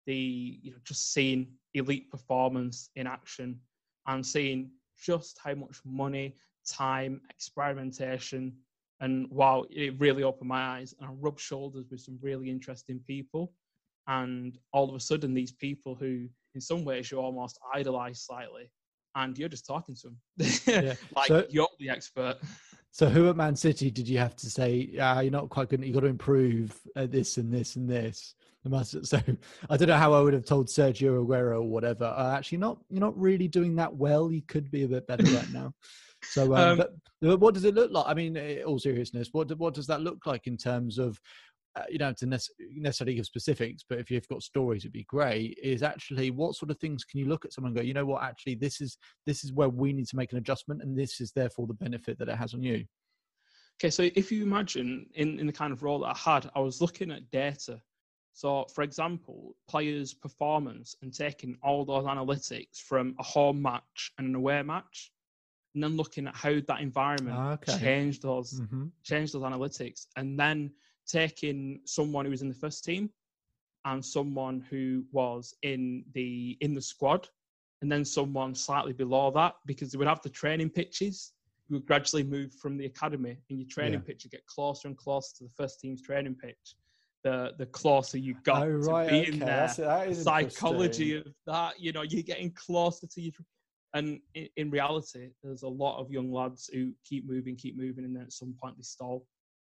just seeing elite performance in action and seeing just how much money, time, experimentation, and wow, it really opened my eyes. And I rubbed shoulders with some really interesting people. And all of a sudden, these people who, in some ways, you almost idolize slightly, and you're just talking to them. Yeah. Like, so, you're the expert. So who at Man City did you have to say, you're not quite good, you've got to improve at this and this and this? So I don't know how I would have told Sergio Aguero or whatever. Actually, you're not really doing that well. You could be a bit better right now. So, but what does it look like? I mean, in all seriousness, what does that look like in terms of, you don't have to necessarily give specifics, but if you've got stories, it'd be great. Is actually what sort of things can you look at someone and go, you know what, actually, this is where we need to make an adjustment, and this is therefore the benefit that it has on you. Okay, so if you imagine in the kind of role that I had, I was looking at data. So, for example, players' performance and taking all those analytics from a home match and an away match, and then looking at how that environment changed those analytics, and then taking someone who was in the first team and someone who was in the squad, and then someone slightly below that, because they would have the training pitches. You would gradually move from the academy, and your training pitch would get closer and closer to the first team's training pitch. The closer you got to being there, that is psychology of that, you know, you're getting closer to your. And in reality, there's a lot of young lads who keep moving, and then at some point they stall.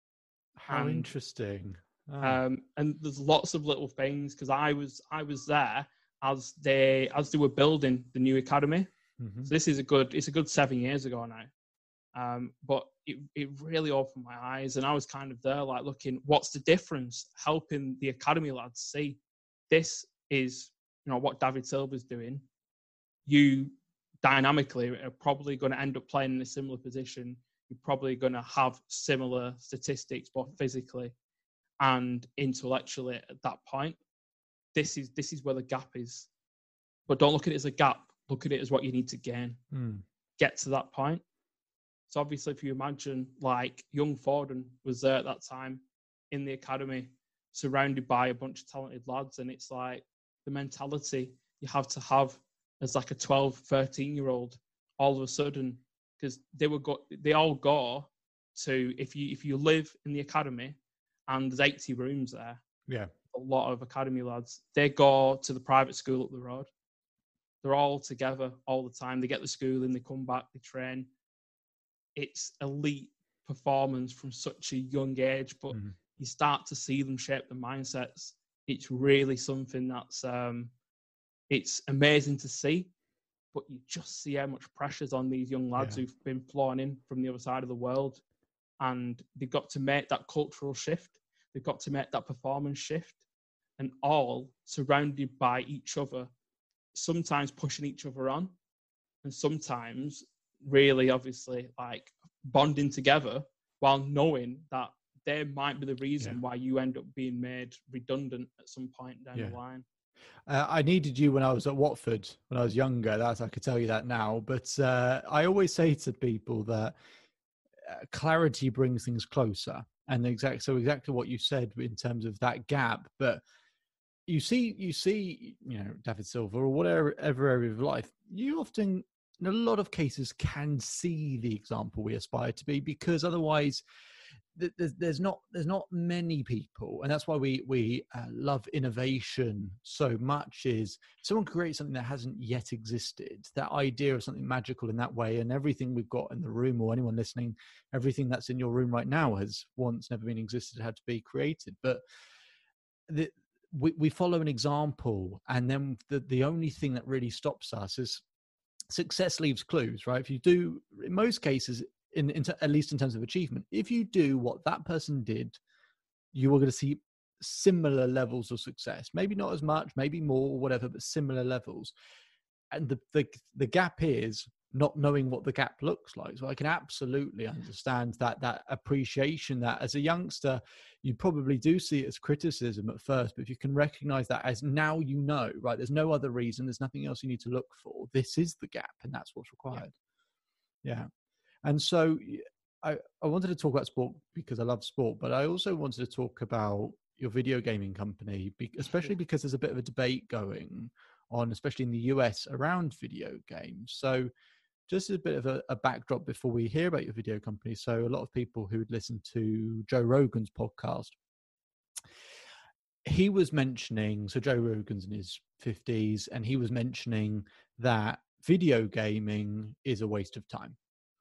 How interesting. And there's lots of little things, because I was there as they were building the new academy. So this is it's a good 7 years ago now. But it really opened my eyes, and I was kind of there, like, looking, what's the difference? Helping the academy lads see this is, you know, what David Silva's doing. You dynamically are probably going to end up playing in a similar position. You're probably going to have similar statistics, both physically and intellectually at that point. This is where the gap is. But don't look at it as a gap. Look at it as what you need to gain. Get to that point. So obviously, if you imagine, like, young Foden was there at that time in the academy, surrounded by a bunch of talented lads, and it's like the mentality you have to have as like a 12, 13-year-old all of a sudden, because they all go to, if you live in the academy and there's 80 rooms there, a lot of academy lads, they go to the private school up the road. They're all together all the time. They get the schooling, they come back, they train. It's elite performance from such a young age, but you start to see them shape their mindsets. It's really something that's it's amazing to see, but you just see how much pressure's on these young lads who've been flown in from the other side of the world, and they've got to make that cultural shift. They've got to make that performance shift, and all surrounded by each other, sometimes pushing each other on, and sometimes really, obviously, like, bonding together while knowing that they might be the reason why you end up being made redundant at some point down the line. I needed you when I was at Watford, when I was younger. I could tell you that now. But I always say to people that clarity brings things closer. And exactly what you said in terms of that gap. But you see, you know, David Silva or whatever area of life, you often, in a lot of cases, can see the example we aspire to be, because otherwise there's not many people, and that's why we love innovation so much. Is someone creates something that hasn't yet existed, that idea of something magical in that way, and everything we've got in the room, or anyone listening, everything that's in your room right now has once never been existed, had to be created. But we follow an example, and then the only thing that really stops us is success leaves clues, right? If you do, in most cases, at least in terms of achievement, if you do what that person did you are going to see similar levels of success. Maybe not as much, maybe more, or whatever, but similar levels. And the gap is not knowing what the gap looks like. So I can absolutely understand that appreciation, that as a youngster, you probably do see it as criticism at first, but if you can recognize that as now, right, there's no other reason, there's nothing else you need to look for. This is the gap, and that's what's required. Yeah. And so I wanted to talk about sport because I love sport, but I also wanted to talk about your video gaming company, especially because there's a bit of a debate going on, especially in the US, around video games. So just a bit of a backdrop before we hear about your video company. So a lot of people who would listen to Joe Rogan's podcast, he was mentioning, so Joe Rogan's in his 50s, and he was mentioning that video gaming is a waste of time.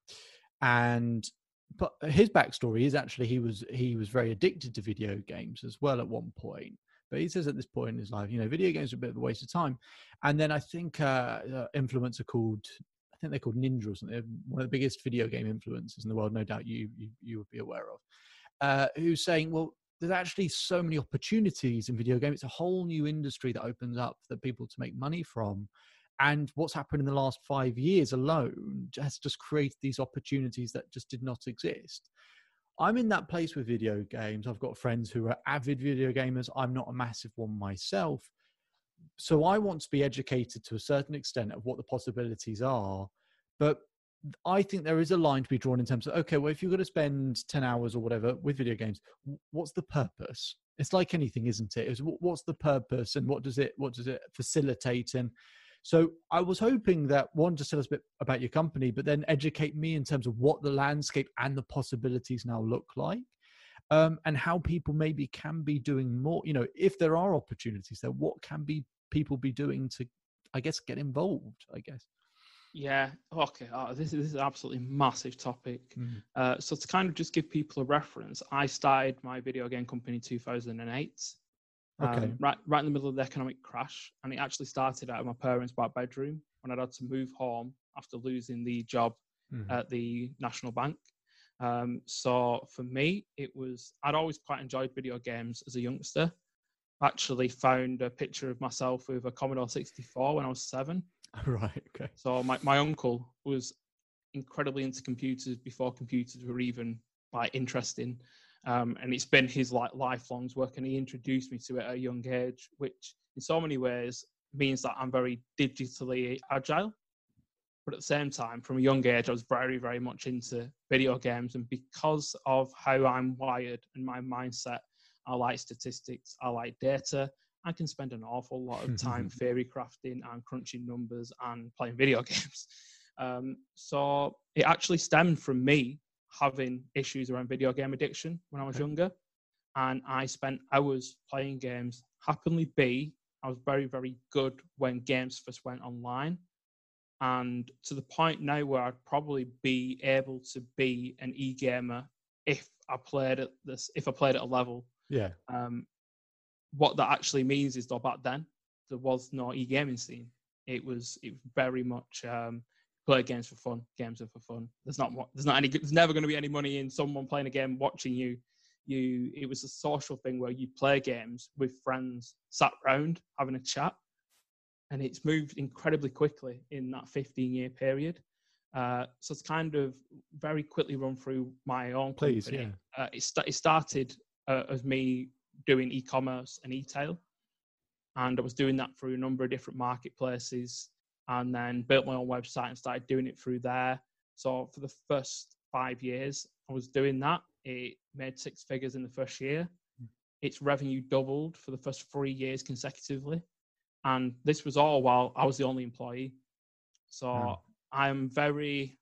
But his backstory is actually he was very addicted to video games as well at one point. But he says at this point in his life, video games are a bit of a waste of time. And then I think influencer they're called Ninja or something. They're one of the biggest video game influencers in the world, no doubt you would be aware of, who's saying, well, there's actually so many opportunities in video games. It's a whole new industry that opens up for people to make money from. And what's happened in the last 5 years alone has just created these opportunities that just did not exist. I'm in that place with video games. I've got friends who are avid video gamers. I'm not a massive one myself. So I want to be educated to a certain extent of what the possibilities are. But I think there is a line to be drawn in terms of, okay, well, if you're going to spend 10 hours or whatever with video games, what's the purpose? It's like anything, isn't it? What's the purpose, and what does it facilitate? And so I was hoping that, one, just tell us a bit about your company, but then educate me in terms of what the landscape and the possibilities now look like, and how people maybe can be doing more. If there are opportunities there, what can people be doing to, I guess, get involved, I guess. Yeah. Okay. This is an absolutely massive topic. So to kind of just give people a reference, I started my video game company in 2008. Okay. Right in the middle of the economic crash, and it actually started out of my parents' back bedroom when I'd had to move home after losing the job at the National Bank. So for me, I'd always quite enjoyed video games as a youngster. I actually found a picture of myself with a Commodore 64 when I was 7. Right. Okay. So my uncle was incredibly into computers before computers were even interesting. And it's been his lifelong's work, and he introduced me to it at a young age, which in so many ways means that I'm very digitally agile. But at the same time, from a young age, I was very, very much into video games. And because of how I'm wired and my mindset, I like statistics, I like data. I can spend an awful lot of time theory crafting and crunching numbers and playing video games. So it actually stemmed from me having issues around video game addiction when I was younger. And I spent hours playing games. Happened I was very, very good when games first went online. And to the point now where I'd probably be able to be an e-gamer if I played at a level. Yeah. What that actually means is, though, back then there was no e-gaming scene. It was very much play games for fun. Games are for fun. There's never going to be any money in someone playing a game watching you. It was a social thing where you play games with friends, sat round having a chat, and it's moved incredibly quickly in that 15-year period. So it's kind of very quickly run through my own company. Please, yeah. It started as me doing e-commerce and e-tail, and I was doing that through a number of different marketplaces, and then built my own website and started doing it through there. So for the first 5 years, I was doing that. It made 6 figures in the first year. Its revenue doubled for the first 3 years consecutively. And this was all while I was the only employee. So I'm very,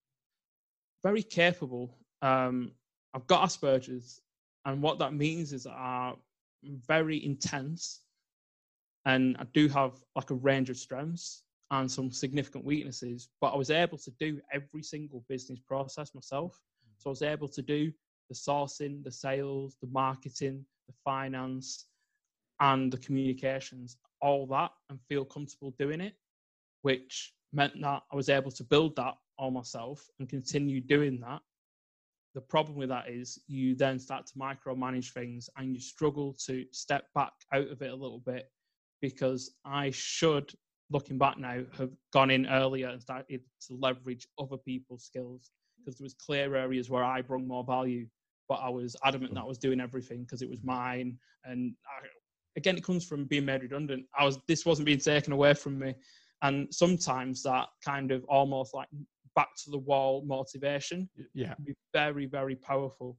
very capable. I've got Asperger's. And what that means is that I'm very intense. And I do have like a range of strengths and some significant weaknesses, but I was able to do every single business process myself. So I was able to do the sourcing, the sales, the marketing, the finance, and the communications, all that, and feel comfortable doing it, which meant that I was able to build that all myself and continue doing that The problem with that is you then start to micromanage things and you struggle to step back out of it a little bit, because I should, looking back now, have gone in earlier and started to leverage other people's skills, because there was clear areas where I brought more value, but I was adamant that I was doing everything because it was mine. And again, it comes from being made redundant. This wasn't being taken away from me. And sometimes that kind of almost like back to the wall motivation can be very, very powerful.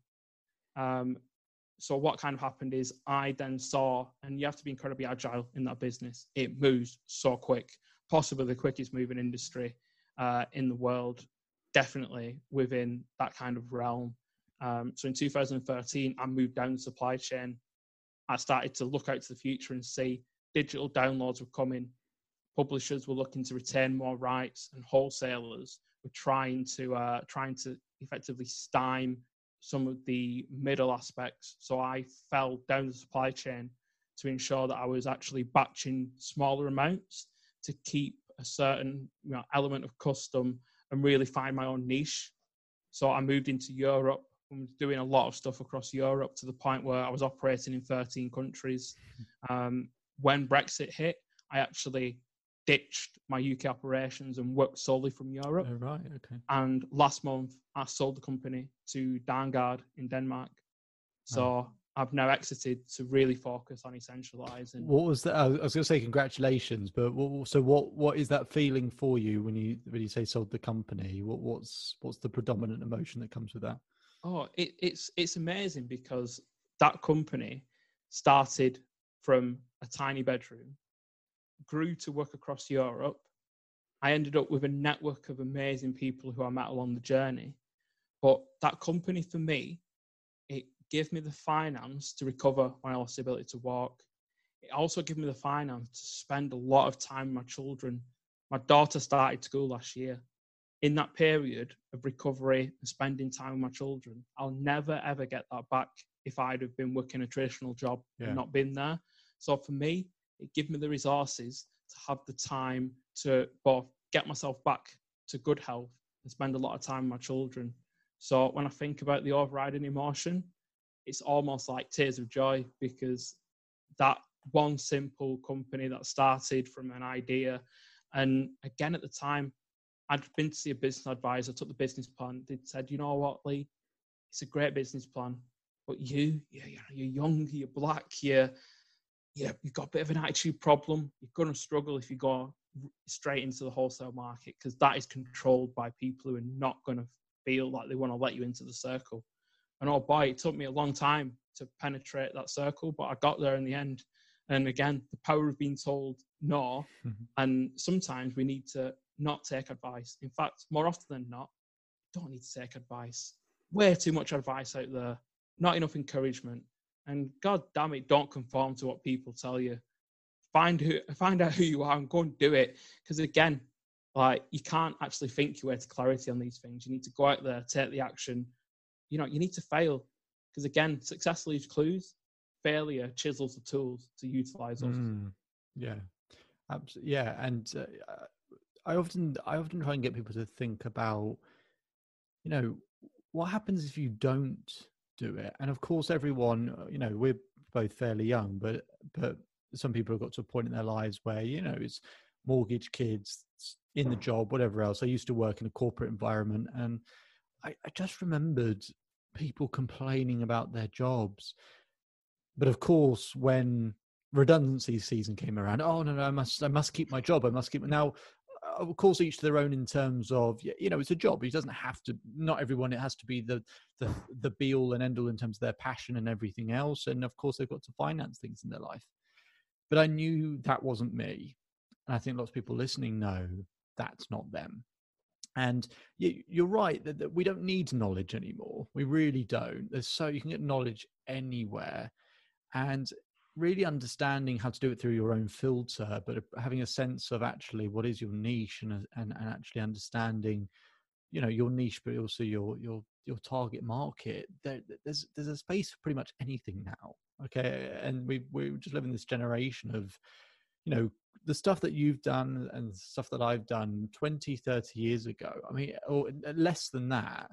So what kind of happened is I then saw, and you have to be incredibly agile in that business. It moves so quick, possibly the quickest moving industry in the world, definitely within that kind of realm. So in 2013, I moved down the supply chain. I started to look out to the future and see digital downloads were coming. Publishers were looking to retain more rights, and wholesalers were trying to effectively stymie some of the middle aspects. So I fell down the supply chain to ensure that I was actually batching smaller amounts to keep a certain element of custom and really find my own niche. So I moved into Europe and was doing a lot of stuff across Europe, to the point where I was operating in 13 countries. When Brexit hit, I actually ditched my UK operations and worked solely from Europe. Oh, right, okay. And last month, I sold the company to Danguard in Denmark. So I've now exited to really focus on Essentialise. And what was that? I was going to say congratulations, but what is that feeling for you when you say sold the company? What's the predominant emotion that comes with that? Oh, it's amazing, because that company started from a tiny bedroom, grew to work across Europe. I ended up with a network of amazing people who I met along the journey. But that company, for me, it gave me the finance to recover when I lost the ability to walk. It also gave me the finance to spend a lot of time with my children. My daughter started school last year. In that period of recovery and spending time with my children, I'll never, ever get that back if I'd have been working a traditional job and not been there. So for me, it gave me the resources to have the time to both get myself back to good health and spend a lot of time with my children. So when I think about the overriding emotion, it's almost like tears of joy, because that one simple company that started from an idea. And again, at the time, I'd been to see a business advisor, took the business plan. They'd said, you know what, Lee, it's a great business plan, but you're young, you're black, you've got a bit of an attitude problem. You're going to struggle if you go straight into the wholesale market, because that is controlled by people who are not going to feel like they want to let you into the circle. And oh boy, it took me a long time to penetrate that circle, but I got there in the end. And again, the power of being told no. And sometimes we need to not take advice. In fact, more often than not, you don't need to take advice. Way too much advice out there, not enough encouragement. And God damn it, don't conform to what people tell you. Find out who you are and go and do it. Because again, like, you can't actually think your way to clarity on these things. You need to go out there, take the action. You need to fail. Because again, success leaves clues. Failure chisels the tools to utilize those. Yeah, absolutely. Yeah, and I often try and get people to think about, what happens if you don't do it. And of course, everyone, we're both fairly young, but some people have got to a point in their lives where, it's mortgage, kids, in the job, whatever else. I used to work in a corporate environment, and I just remembered people complaining about their jobs. But of course, when redundancy season came around, oh no, I must keep my job. I must keep. Now, of course, each to their own in terms of, it's a job. It doesn't have to. Not everyone. It has to be the be all and end all in terms of their passion and everything else. And of course, they've got to finance things in their life. But I knew that wasn't me, and I think lots of people listening know that's not them. And you're right that we don't need knowledge anymore. We really don't. You can get knowledge anywhere. And really understanding how to do it through your own filter, but having a sense of actually what is your niche, and actually understanding, your niche, but also your target market. There's a space for pretty much anything now. Okay, and we just live in this generation of, the stuff that you've done and stuff that I've done 20, 30 years ago. I mean, or less than that.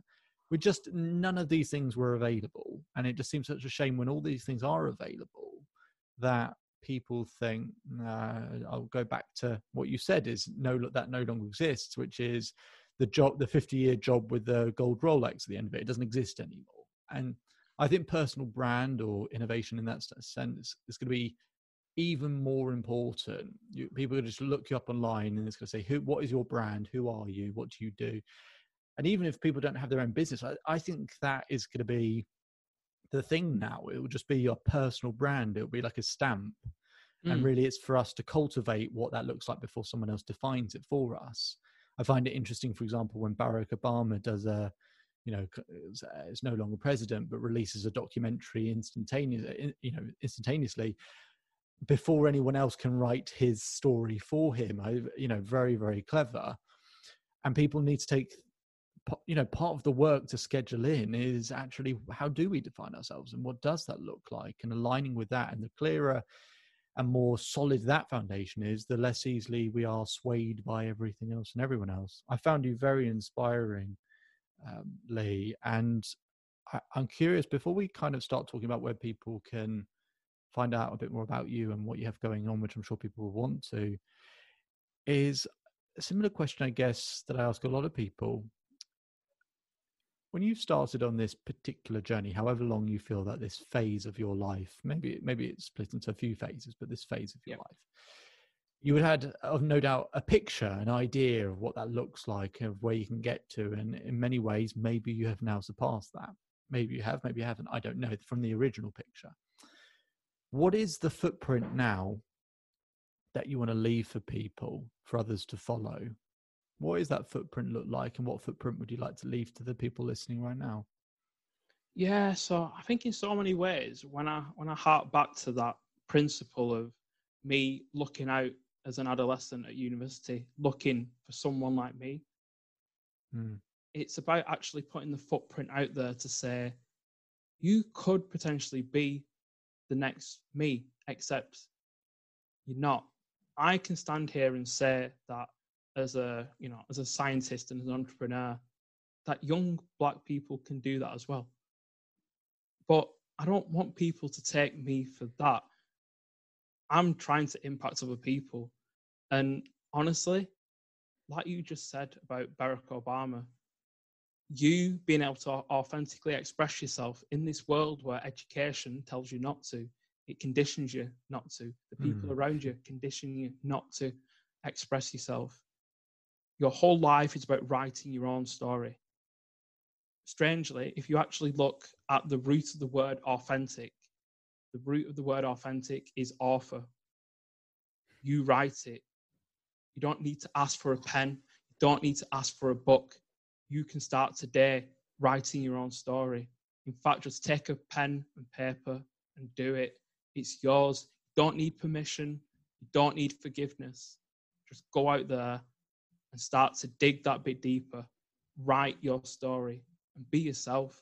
none of these things were available. And it just seems such a shame when all these things are available that people think, I'll go back to what you said, is that no longer exists, which is the 50-year job with the gold Rolex at the end of it. It doesn't exist anymore. And I think personal brand or innovation in that sense is going to be even more important. People are just look you up online and it's going to say, what is your brand? Who are you? What do you do? And even if people don't have their own business, I think that is going to be the thing now. It will just be your personal brand. It'll be like a stamp. And really it's for us to cultivate what that looks like before someone else defines it for us. I find it interesting, for example, when Barack Obama does is no longer president, but releases a documentary instantaneously before anyone else can write his story for him. Very, very clever. And people need to take, part of the work to schedule in is actually, how do we define ourselves and what does that look like? And aligning with that, and the clearer and more solid that foundation is, the less easily we are swayed by everything else and everyone else. I found you very inspiring, Lee. And I'm curious, before we kind of start talking about where people can find out a bit more about you and what you have going on, which I'm sure people will want to, is a similar question, I guess, that I ask a lot of people. When you started on this particular journey, however long you feel that this phase of your life, maybe it's split into a few phases, but this phase of your life, you had no doubt a picture, an idea of what that looks like, of where you can get to. And in many ways, maybe you have now surpassed that. Maybe you have, maybe you haven't. I don't know, from the original picture. What is the footprint now that you want to leave for people, for others to follow? What does that footprint look like, and what footprint would you like to leave to the people listening right now? Yeah, so I think in so many ways, when I hark back to that principle of me looking out as an adolescent at university, looking for someone like me, it's about actually putting the footprint out there to say, you could potentially be the next me, except you're not. I can stand here and say that as a scientist and as an entrepreneur, that young Black people can do that as well. But I don't want people to take me for that. I'm trying to impact other people. And honestly, like you just said about Barack Obama, you being able to authentically express yourself in this world where education tells you not to, it conditions you not to. The people around you condition you not to express yourself. Your whole life is about writing your own story. Strangely, if you actually look at the root of the word authentic, the root of the word authentic is author. You write it. You don't need to ask for a pen. You don't need to ask for a book. You can start today writing your own story. In fact, just take a pen and paper and do it. It's yours. You don't need permission. You don't need forgiveness. Just go out there and start to dig that bit deeper. Write your story and be yourself.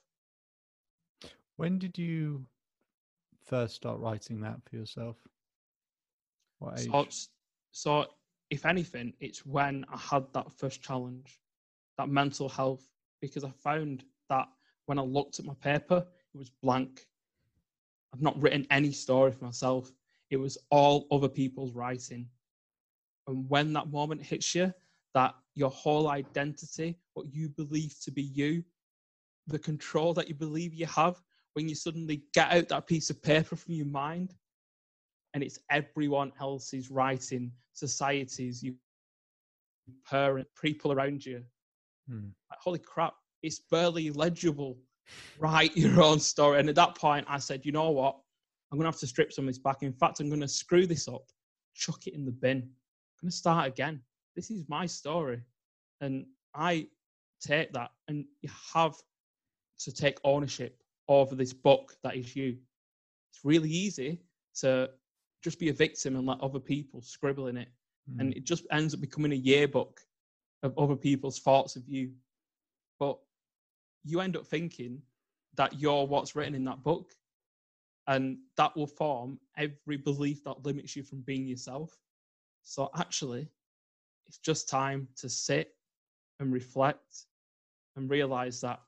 When did you first start writing that for yourself? What age? So if anything, it's when I had that first challenge, that mental health, because I found that when I looked at my paper, it was blank. I've not written any story for myself. It was all other people's writing. And when that moment hits you, that your whole identity, what you believe to be you, the control that you believe you have, when you suddenly get out that piece of paper from your mind and it's everyone else's writing, societies, you parent, people around you. Like, holy crap, it's barely legible. Write your own story. And at that point, I said, you know what? I'm going to have to strip some of this back. In fact, I'm going to screw this up, chuck it in the bin. I'm going to start again. This is my story. And I take that, and you have to take ownership over this book that is you. It's really easy to just be a victim and let other people scribble in it. And it just ends up becoming a yearbook of other people's thoughts of you. But you end up thinking that you're what's written in that book. And that will form every belief that limits you from being yourself. So actually, it's just time to sit and reflect and realize that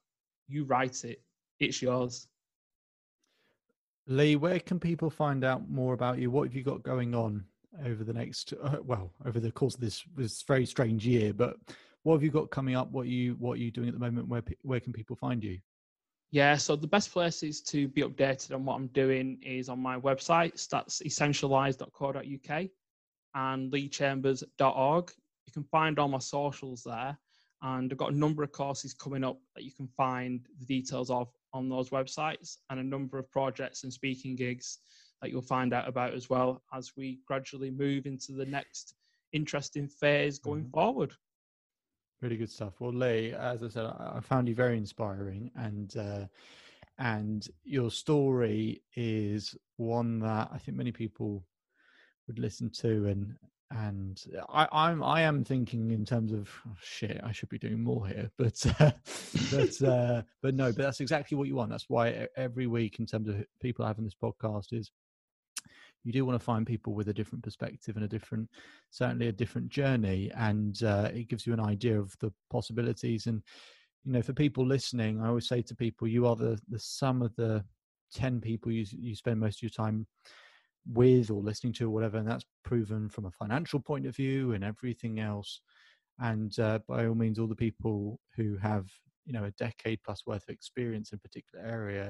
you write it. It's yours. Lee, where can people find out more about you? What have you got going on over the next, over the course of this very strange year? But what have you got coming up? What are you doing at the moment? Where can people find you? Yeah, so the best places to be updated on what I'm doing is on my website, that's essentialize.co.uk and leechambers.org. You can find all my socials there, and I've got a number of courses coming up that you can find the details of on those websites, and a number of projects and speaking gigs that you'll find out about as well as we gradually move into the next interesting phase going forward. Really good stuff. Well, Lee, as I said, I found you very inspiring, and your story is one that I think many people would listen to, and I am thinking in terms of shit, I should be doing more here, but no, but that's exactly what you want. That's why every week, in terms of people having this podcast, is you do want to find people with a different perspective and certainly a different journey, and it gives you an idea of the possibilities. And for people listening, I always say to people, you are the sum of the 10 people you spend most of your time with or listening to or whatever, and that's proven from a financial point of view and everything else. And by all means, all the people who have a decade plus worth of experience in a particular area,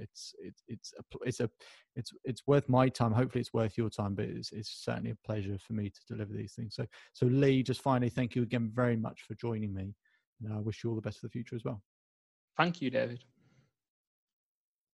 it's worth my time. Hopefully it's worth your time, but it's certainly a pleasure for me to deliver these things. So Lee, just finally, thank you again very much for joining me, and I wish you all the best for the future as well. Thank you, David.